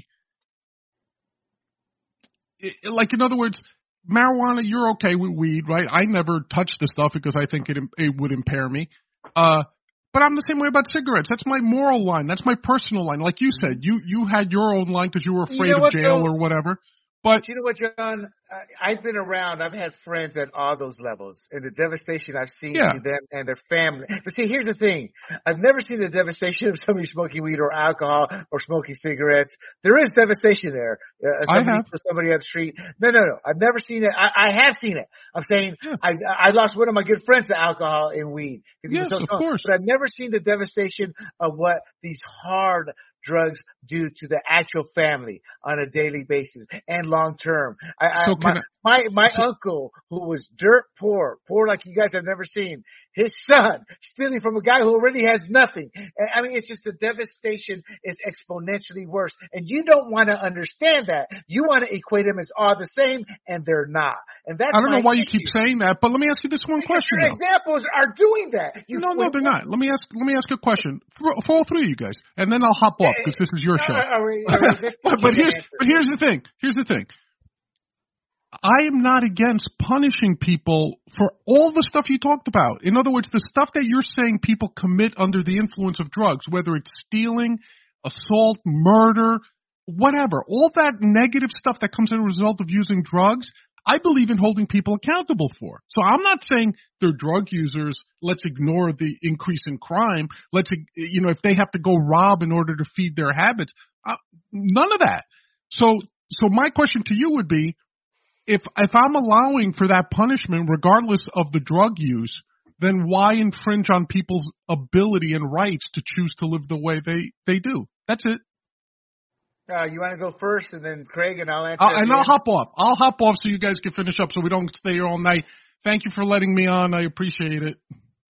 like. In other words, marijuana, you're okay with weed, right? I never touch the stuff because I think it would impair me. But I'm the same way about cigarettes. That's my moral line. That's my personal line. Like you said, you had your own line because you were afraid of jail or whatever. But you know what, John? I've been around. I've had friends at all those levels, and the devastation I've seen to them and their family. But see, here's the thing: I've never seen the devastation of somebody smoking weed or alcohol or smoking cigarettes. There is devastation there. Somebody on the street. No. I've never seen it. I have seen it. I'm saying I lost one of my good friends to alcohol and weed. Yes, of course. But I've never seen the devastation of what these hard drugs do to the actual family on a daily basis and long term. My uncle, who was dirt poor like you guys have never seen, his son stealing from a guy who already has nothing. I mean, it's just the devastation is exponentially worse. And you don't want to understand that. You want to equate them as all the same, and they're not. And that's I don't know why you keep saying that, but let me ask you this one question. Your examples are doing that. No, they're not. Let me ask a question for all three of you guys, and then I'll hop off because this is your show. But here's the thing. Here's the thing. I am not against punishing people for all the stuff you talked about. In other words, the stuff that you're saying people commit under the influence of drugs, whether it's stealing, assault, murder, whatever, all that negative stuff that comes as a result of using drugs, I believe in holding people accountable for. So I'm not saying they're drug users. Let's ignore the increase in crime. If they have to go rob in order to feed their habits, none of that. So my question to you would be, if I'm allowing for that punishment regardless of the drug use, then why infringe on people's ability and rights to choose to live the way they do? That's it. You want to go first, and then Craig, and I'll answer. I'll hop off. I'll hop off so you guys can finish up so we don't stay here all night. Thank you for letting me on. I appreciate it.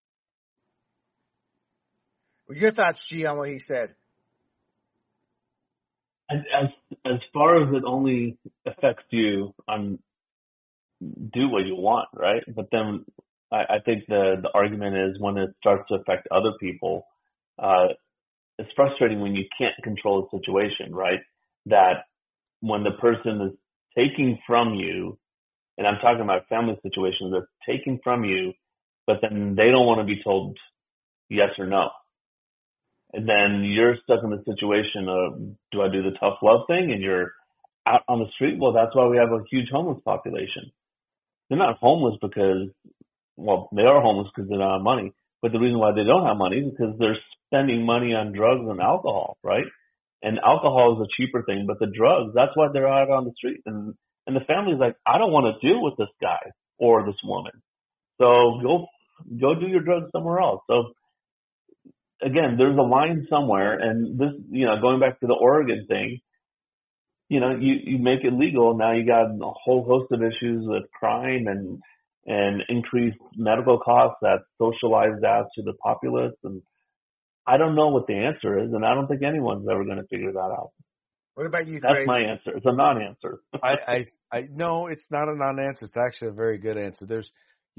Your thoughts, G, on what he said? As far as it only affects you, do what you want, right? But then I think the argument is when it starts to affect other people, it's frustrating when you can't control the situation, right? That when the person is taking from you, and I'm talking about family situations, they're taking from you, but then they don't want to be told yes or no. And then you're stuck in the situation of, do I do the tough love thing? And you're out on the street. Well, that's why we have a huge homeless population. They're not homeless because, they are homeless because they don't have money. But the reason why they don't have money is because they're spending money on drugs and alcohol, right? And alcohol is a cheaper thing, but the drugs, that's why they're out on the street. And the family's like, I don't want to deal with this guy or this woman. So go do your drugs somewhere else. So again, there's a line somewhere, and this, going back to the Oregon thing, you make it legal. Now you got a whole host of issues with crime and increased medical costs that socialize that to the populace. And I don't know what the answer is, and I don't think anyone's ever going to figure that out. What about you, That's Craig? my answer. It's a non-answer. No, it's not a non-answer. It's actually a very good answer. There's,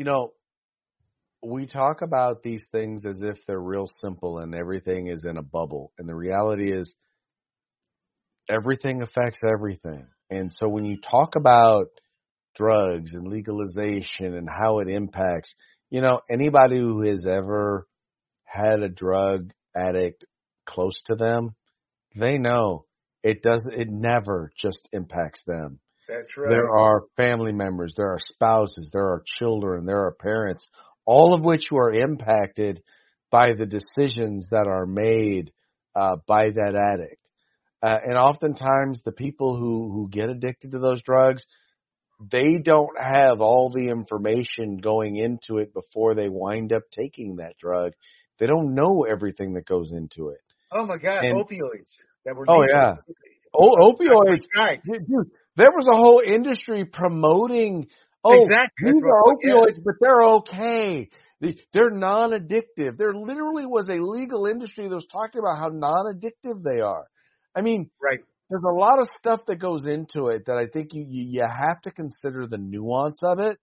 we talk about these things as if they're real simple and everything is in a bubble. And the reality is everything affects everything. And so when you talk about drugs and legalization and how it impacts, anybody who has ever had a drug addict close to them, they know it never just impacts them. That's right. There are family members, there are spouses, there are children, there are parents, all of which are impacted by the decisions that are made by that addict. And oftentimes the people who get addicted to those drugs, they don't have all the information going into it before they wind up taking that drug. They don't know everything that goes into it. Oh my God, And, opioids that were oh legal. yeah. Opioids. Dude, there was a whole industry promoting, exactly. these are opioids, but they're okay. They're non-addictive. There literally was a legal industry that was talking about how non-addictive they are. I mean, right. There's a lot of stuff that goes into it that I think you have to consider the nuance of it.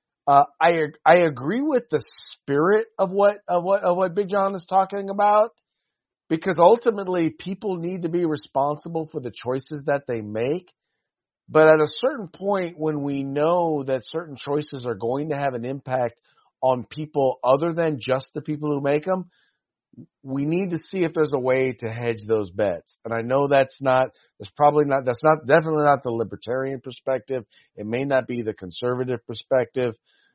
I agree with the spirit of what Big John is talking about, because ultimately people need to be responsible for the choices that they make. But at a certain point, when we know that certain choices are going to have an impact on people other than just the people who make them, we need to see if there's a way to hedge those bets. And I know that's definitely not the libertarian perspective. It may not be the conservative perspective.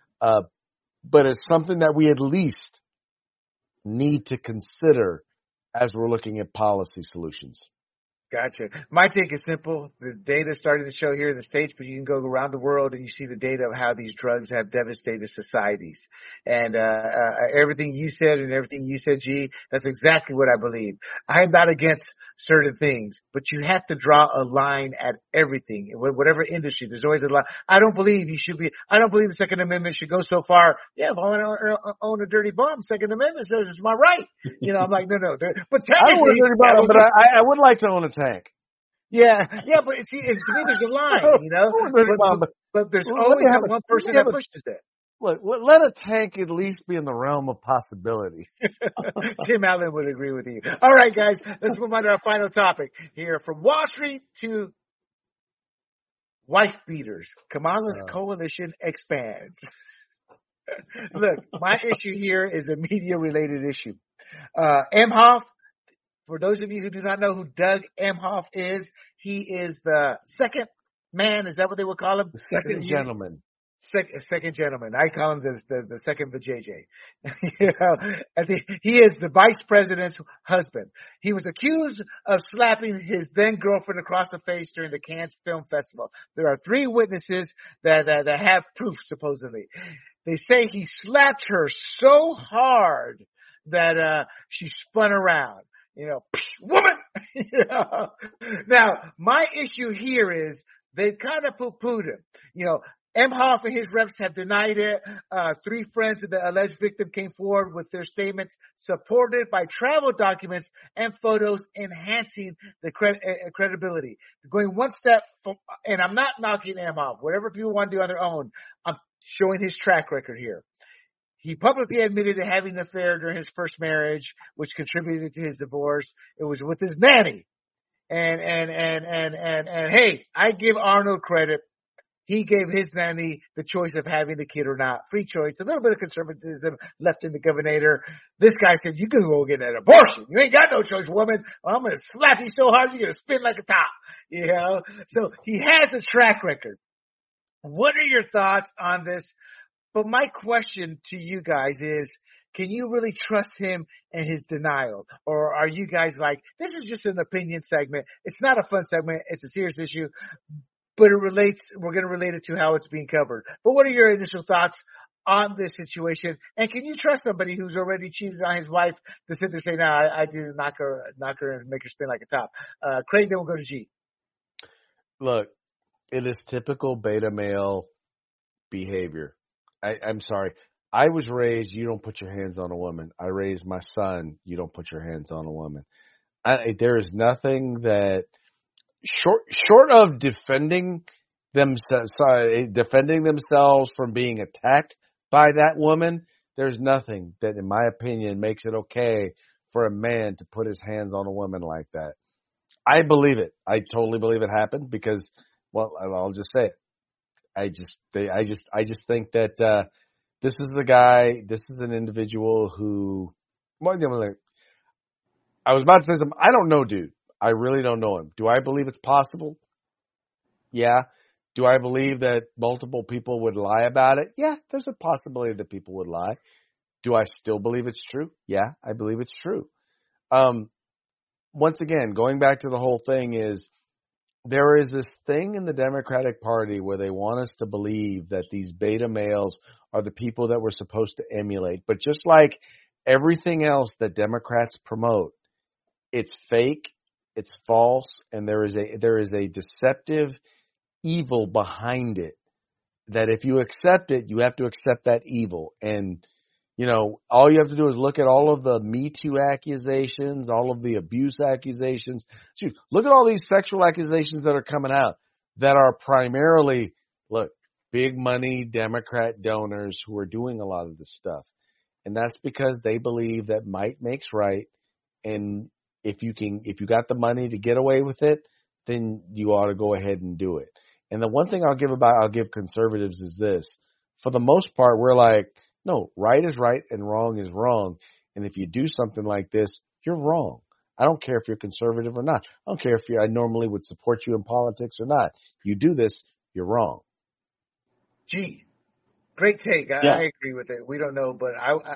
But it's something that we at least need to consider as we're looking at policy solutions. Gotcha. My take is simple. The data started to show here in the States, but you can go around the world and you see the data of how these drugs have devastated societies. And everything you said G, that's exactly what I believe. I am not against certain things, but you have to draw a line at everything. Whatever industry, there's always a line. I don't believe the Second Amendment should go so far. Yeah, if I want to own a dirty bomb, Second Amendment says it's my right. I'm like, no. But I don't want a dirty bomb, but I would like to own a tank. Yeah, but see, to me, there's a line, but there's always that one person that pushes that. Look, let a tank at least be in the realm of possibility. Tim Allen would agree with you. All right, guys, let's move on to our final topic here. From Wall Street to wife beaters, Kamala's coalition expands. Look, my issue here is a media-related issue. Emhoff, for those of you who do not know who Doug Emhoff is, he is the second man. Is that what they would call him? The second gentleman. Second gentleman. I call him the second JJ. He is the vice president's husband. He was accused of slapping his then girlfriend across the face during the Cannes Film Festival. There are 3 witnesses that have proof, supposedly. They say he slapped her so hard that she spun around. Woman! Now, my issue here is they kind of poo-pooed him. Emhoff and his reps have denied it. 3 friends of the alleged victim came forward with their statements supported by travel documents and photos enhancing the credibility. Going one step, and I'm not knocking Emhoff. Whatever people want to do on their own, I'm showing his track record here. He publicly admitted to having an affair during his first marriage, which contributed to his divorce. It was with his nanny. And hey, I give Arnold credit. He gave his nanny the choice of having the kid or not. Free choice. A little bit of conservatism left in the governor. This guy said, you can go get an abortion. You ain't got no choice, woman. I'm going to slap you so hard you're going to spin like a top. So he has a track record. What are your thoughts on this? But my question to you guys is, can you really trust him and his denial? Or are you guys like, this is just an opinion segment. It's not a fun segment. It's a serious issue, but we're going to relate it to how it's being covered. But what are your initial thoughts on this situation? And can you trust somebody who's already cheated on his wife to sit there and say, no, I didn't knock her and make her spin like a top? Craig, then we'll go to G. Look, it is typical beta male behavior. I'm sorry. I was raised, you don't put your hands on a woman. I raised my son, you don't put your hands on a woman. There is nothing that, short of defending themselves from being attacked by that woman, there's nothing that, in my opinion, makes it okay for a man to put his hands on a woman like that. I believe it. I totally believe it happened because, well, I'll just say it. I just think that this is the guy. This is an individual who. Well, I was about to say something. I don't know, dude. I really don't know him. Do I believe it's possible? Yeah. Do I believe that multiple people would lie about it? Yeah, there's a possibility that people would lie. Do I still believe it's true? Yeah, I believe it's true. Once again, going back to the whole thing is, there is this thing in the Democratic Party where they want us to believe that these beta males are the people that we're supposed to emulate. But just like everything else that Democrats promote, it's fake, it's false, and there is a deceptive evil behind it. That if you accept it, you have to accept that evil. And, all you have to do is look at all of the Me Too accusations, all of the abuse accusations. Shoot, look at all these sexual accusations that are coming out that are primarily, big money Democrat donors who are doing a lot of this stuff. And that's because they believe that might makes right. And if you got the money to get away with it, then you ought to go ahead and do it. And the one thing I'll give conservatives is this. For the most part, we're like, no, right is right and wrong is wrong. And if you do something like this, you're wrong. I don't care if you're conservative or not. I don't care if I normally would support you in politics or not. You do this, you're wrong. Gee, great take. Yeah. I agree with it. We don't know, but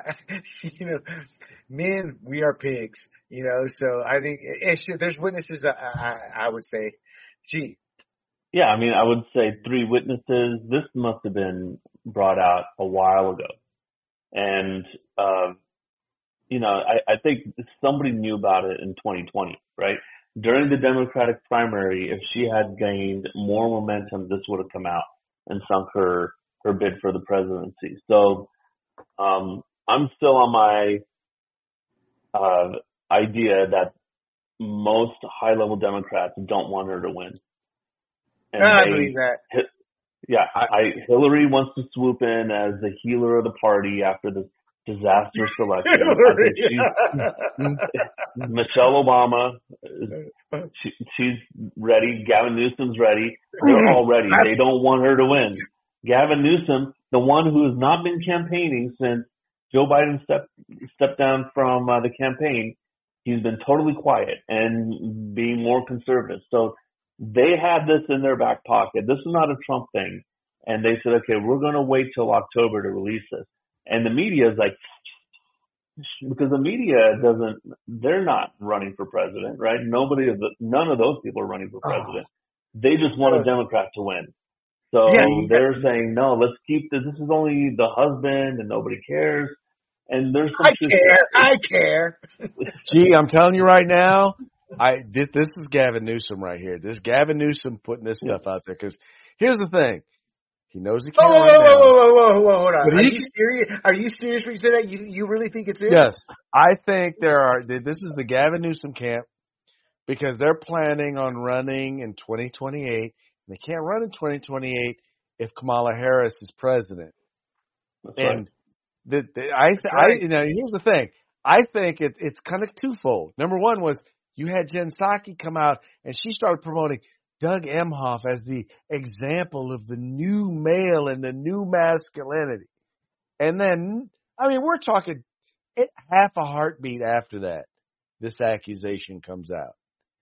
men, we are pigs, so I think there's witnesses. I would say, gee. Yeah, I mean, I would say 3 witnesses. This must have been brought out a while ago. And, I think somebody knew about it in 2020, right? During the Democratic primary, if she had gained more momentum, this would have come out and sunk her bid for the presidency. So, I'm still on my, idea that most high-level Democrats don't want her to win. And I believe that. Yeah, Hillary wants to swoop in as the healer of the party after the disastrous election. Michelle Obama, she's ready. Gavin Newsom's ready. They're all ready. They don't want her to win. Gavin Newsom, the one who has not been campaigning since Joe Biden stepped down from the campaign, he's been totally quiet and being more conservative. So they had this in their back pocket. This is not a Trump thing. And they said, okay, we're going to wait till October to release this. And the media is like, because the media they're not running for president, right? None of those people are running for president. They just want a Democrat to win. So they're saying, no, let's keep this. This is only the husband and nobody cares. And there's some I care. Gee, I'm telling you right now, this is Gavin Newsom right here. This Gavin Newsom putting this stuff out there because here's the thing. He knows he can't. Whoa, hold on. Are you serious? Are you serious when you say that? You really think it's it? Yes. I think this is the Gavin Newsom camp because they're planning on running in 2028. They can't run in 2028 if Kamala Harris is president. That's and right. Here's the thing. I think it's kind of twofold. Number one was you had Jen Psaki come out and she started promoting Doug Emhoff as the example of the new male and the new masculinity. And then, we're talking half a heartbeat after that, this accusation comes out.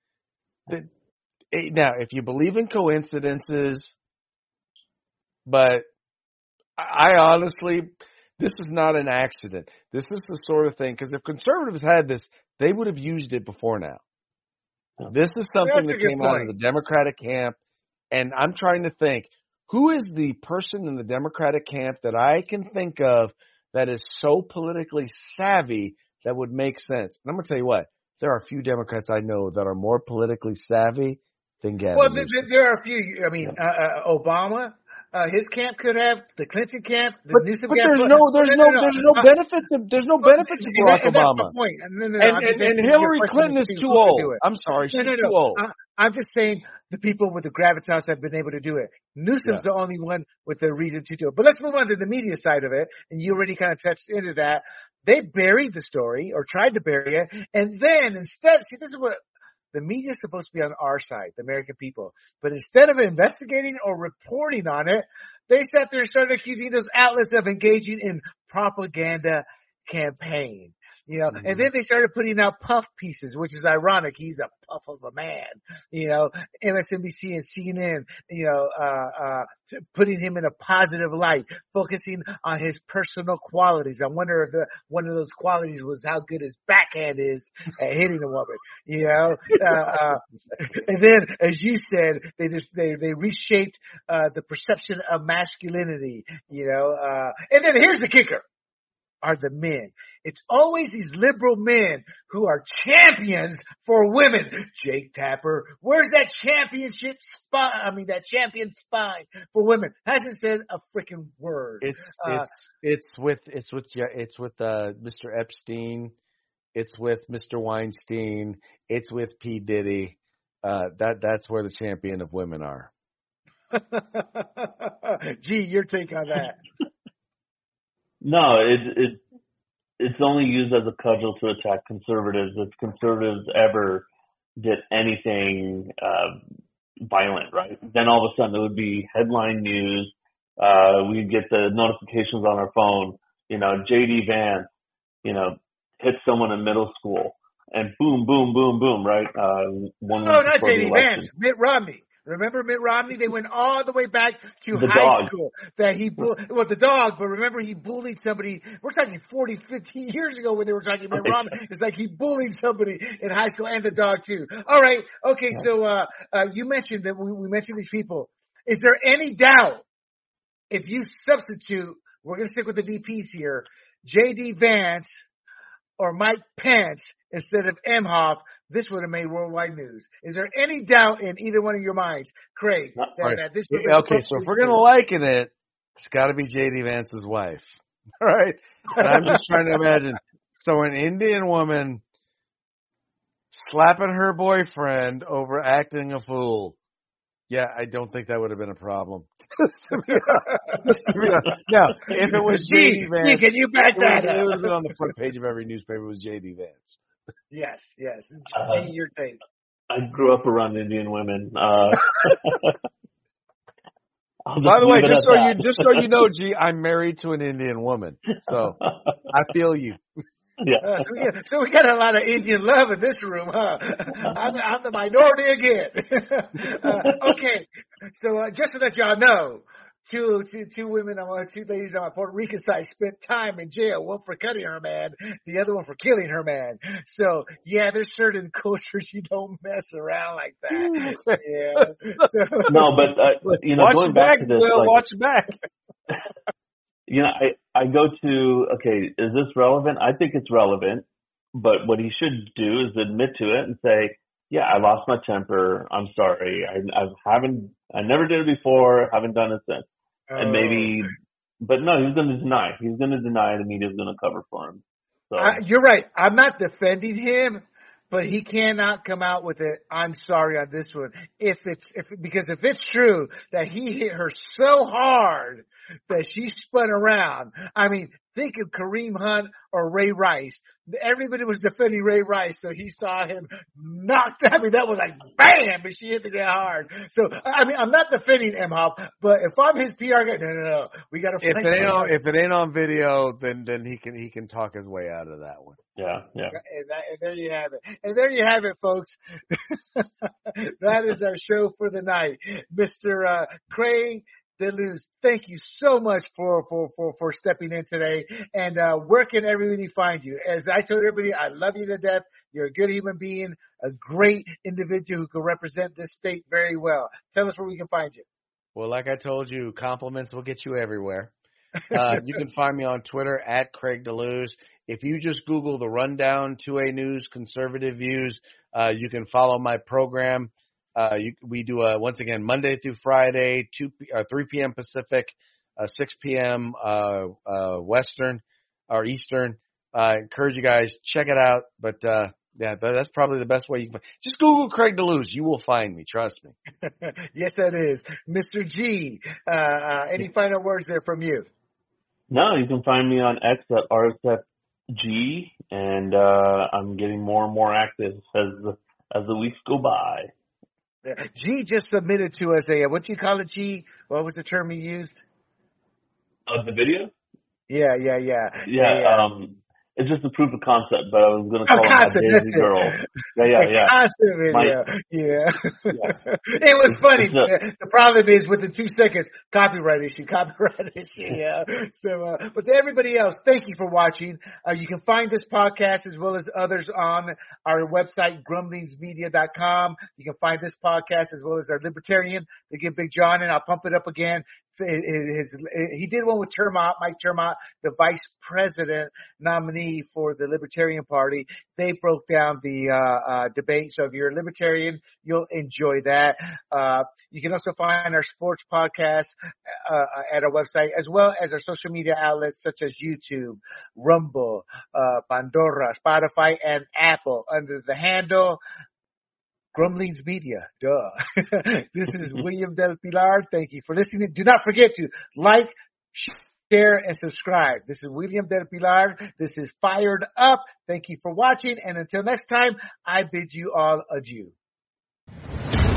Now, if you believe in coincidences, but I honestly, this is not an accident. This is the sort of thing, because if conservatives had this, they would have used it before now. This is something that came out of the Democratic camp, and I'm trying to think, who is the person in the Democratic camp that I can think of that is so politically savvy that would make sense? And I'm going to tell you what, there are a few Democrats I know that are more politically savvy than Gavin. Well, there are a few. Obama, his camp could have, the Clinton camp, the Newsom camp. But there's no benefit to Barack Obama. That's the point. And Hillary Clinton is too old. I'm sorry, she's too old. I'm just saying the people with the gravitas have been able to do it. Newsom's the only one with the reason to do it. But let's move on to the media side of it. And you already kind of touched into that. They buried the story or tried to bury it. And then instead, this is what the media is supposed to be on our side, the American people. But instead of investigating or reporting on it, they sat there and started accusing those outlets of engaging in propaganda campaign. And then they started putting out puff pieces, which is ironic. He's a puff of a man, MSNBC and CNN, putting him in a positive light, focusing on his personal qualities. I wonder if one of those qualities was how good his backhand is at hitting a woman, and then, as you said, they reshaped, the perception of masculinity, and then here's the kicker. are the men. It's always these liberal men who are champions for women. Jake Tapper, where's that championship spine? That champion spine for women. Hasn't said a freaking word. It's with Mr. Epstein. It's with Mr. Weinstein. It's with P. Diddy. That's where the champion of women are. Gee, your take on that? No, it's only used as a cudgel to attack conservatives. If conservatives ever did anything violent, right? Then all of a sudden it would be headline news. We'd get the notifications on our phone. J.D. Vance, hit someone in middle school, and boom, boom, boom, boom, right? Not J.D. Vance, Mitt Romney. Remember Mitt Romney? They went all the way back to high school that he the dog, but remember he bullied somebody. We're talking 40, 50 years ago when they were talking about Mitt Romney. It's like he bullied somebody in high school and the dog too. All right. Okay. So, you mentioned that we mentioned these people. Is there any doubt if you substitute, we're going to stick with the VPs here, J.D. Vance or Mike Pence instead of Emhoff, this would have made worldwide news. Is there any doubt in either one of your minds, Craig? That this would have okay, so if we're going to liken it, it's got to be J.D. Vance's wife. All right? And I'm just trying to imagine. So an Indian woman slapping her boyfriend over acting a fool. Yeah, I don't think that would have been a problem. Now, if it was J.D. Vance, can you back that up? It would have been on the front page of every newspaper. It was J.D. Vance. Yes. Your take. I grew up around Indian women. By the way, just so you know, G, I'm married to an Indian woman, so I feel you. Yeah. So we got a lot of Indian love in this room, huh? I'm the minority again. Okay. So just so that y'all know, two women, two ladies on my Puerto Rican side spent time in jail. One for cutting her man, the other one for killing her man. So yeah, there's certain cultures you don't mess around like that. Yeah. So, no, but watch going back to this, watch back. I go to, okay, is this relevant? I think it's relevant, but what he should do is admit to it and say, yeah, I lost my temper. I'm sorry. I never did it before. Haven't done it since. And maybe, but no, he's going to deny. He's going to deny. The media's going to cover for him. So you're right. I'm not defending him, but he cannot come out with it. I'm sorry on this one. Because if it's true that he hit her so hard that she spun around. Think of Kareem Hunt or Ray Rice. Everybody was defending Ray Rice, so he saw him knocked. That was like bam, and she hit the ground hard. So I'm not defending Emhoff, but if I'm his PR guy, no, we got to. If it ain't on video, then he can talk his way out of that one. Yeah. And there you have it. And there you have it, folks. That is our show for the night, Mr. Craig DeLuz, thank you so much for stepping in today. And where can everybody find you? As I told everybody, I love you to death. You're a good human being, a great individual who can represent this state very well. Tell us where we can find you. Well, like I told you, compliments will get you everywhere. You can find me on Twitter at Craig DeLuz. If you just Google the Rundown 2A News Conservative Views, you can follow my program. We do once again Monday through Friday, 3 p.m. Pacific, 6 p.m. Western or Eastern. Encourage you guys, check it out. But that's probably the best way you can. Just Google Craig DeLuz, you will find me. Trust me. Yes, that is, Mr. G. Any final words there from you? No, you can find me on X at RSFG, and I'm getting more and more active as the weeks go by. G just submitted to us what do you call it, G? What was the term he used? The video? Yeah. It's just a proof of concept, but I was going to call it my Daisy Girl. Yeah. Concept video. Yeah. It was funny. The problem is with the 2 seconds, copyright issue. Yeah. So, but to everybody else, thank you for watching. You can find this podcast as well as others on our website, grumblingsmedia.com. You can find this podcast as well as our Libertarian, the Get Big John, and I'll pump it up again, he did one with Mike Chermont, the vice president nominee for the Libertarian Party. They broke down the debate. So if you're a Libertarian, you'll enjoy that. You can also find our sports podcast at our website, as well as our social media outlets such as YouTube, Rumble, Pandora, Spotify, and Apple under the handle Grumblings Media. Duh. This is William Del Pilar. Thank you for listening. Do not forget to like, share, and subscribe. This is William Del Pilar. This is Fired Up. Thank you for watching. And until next time, I bid you all adieu.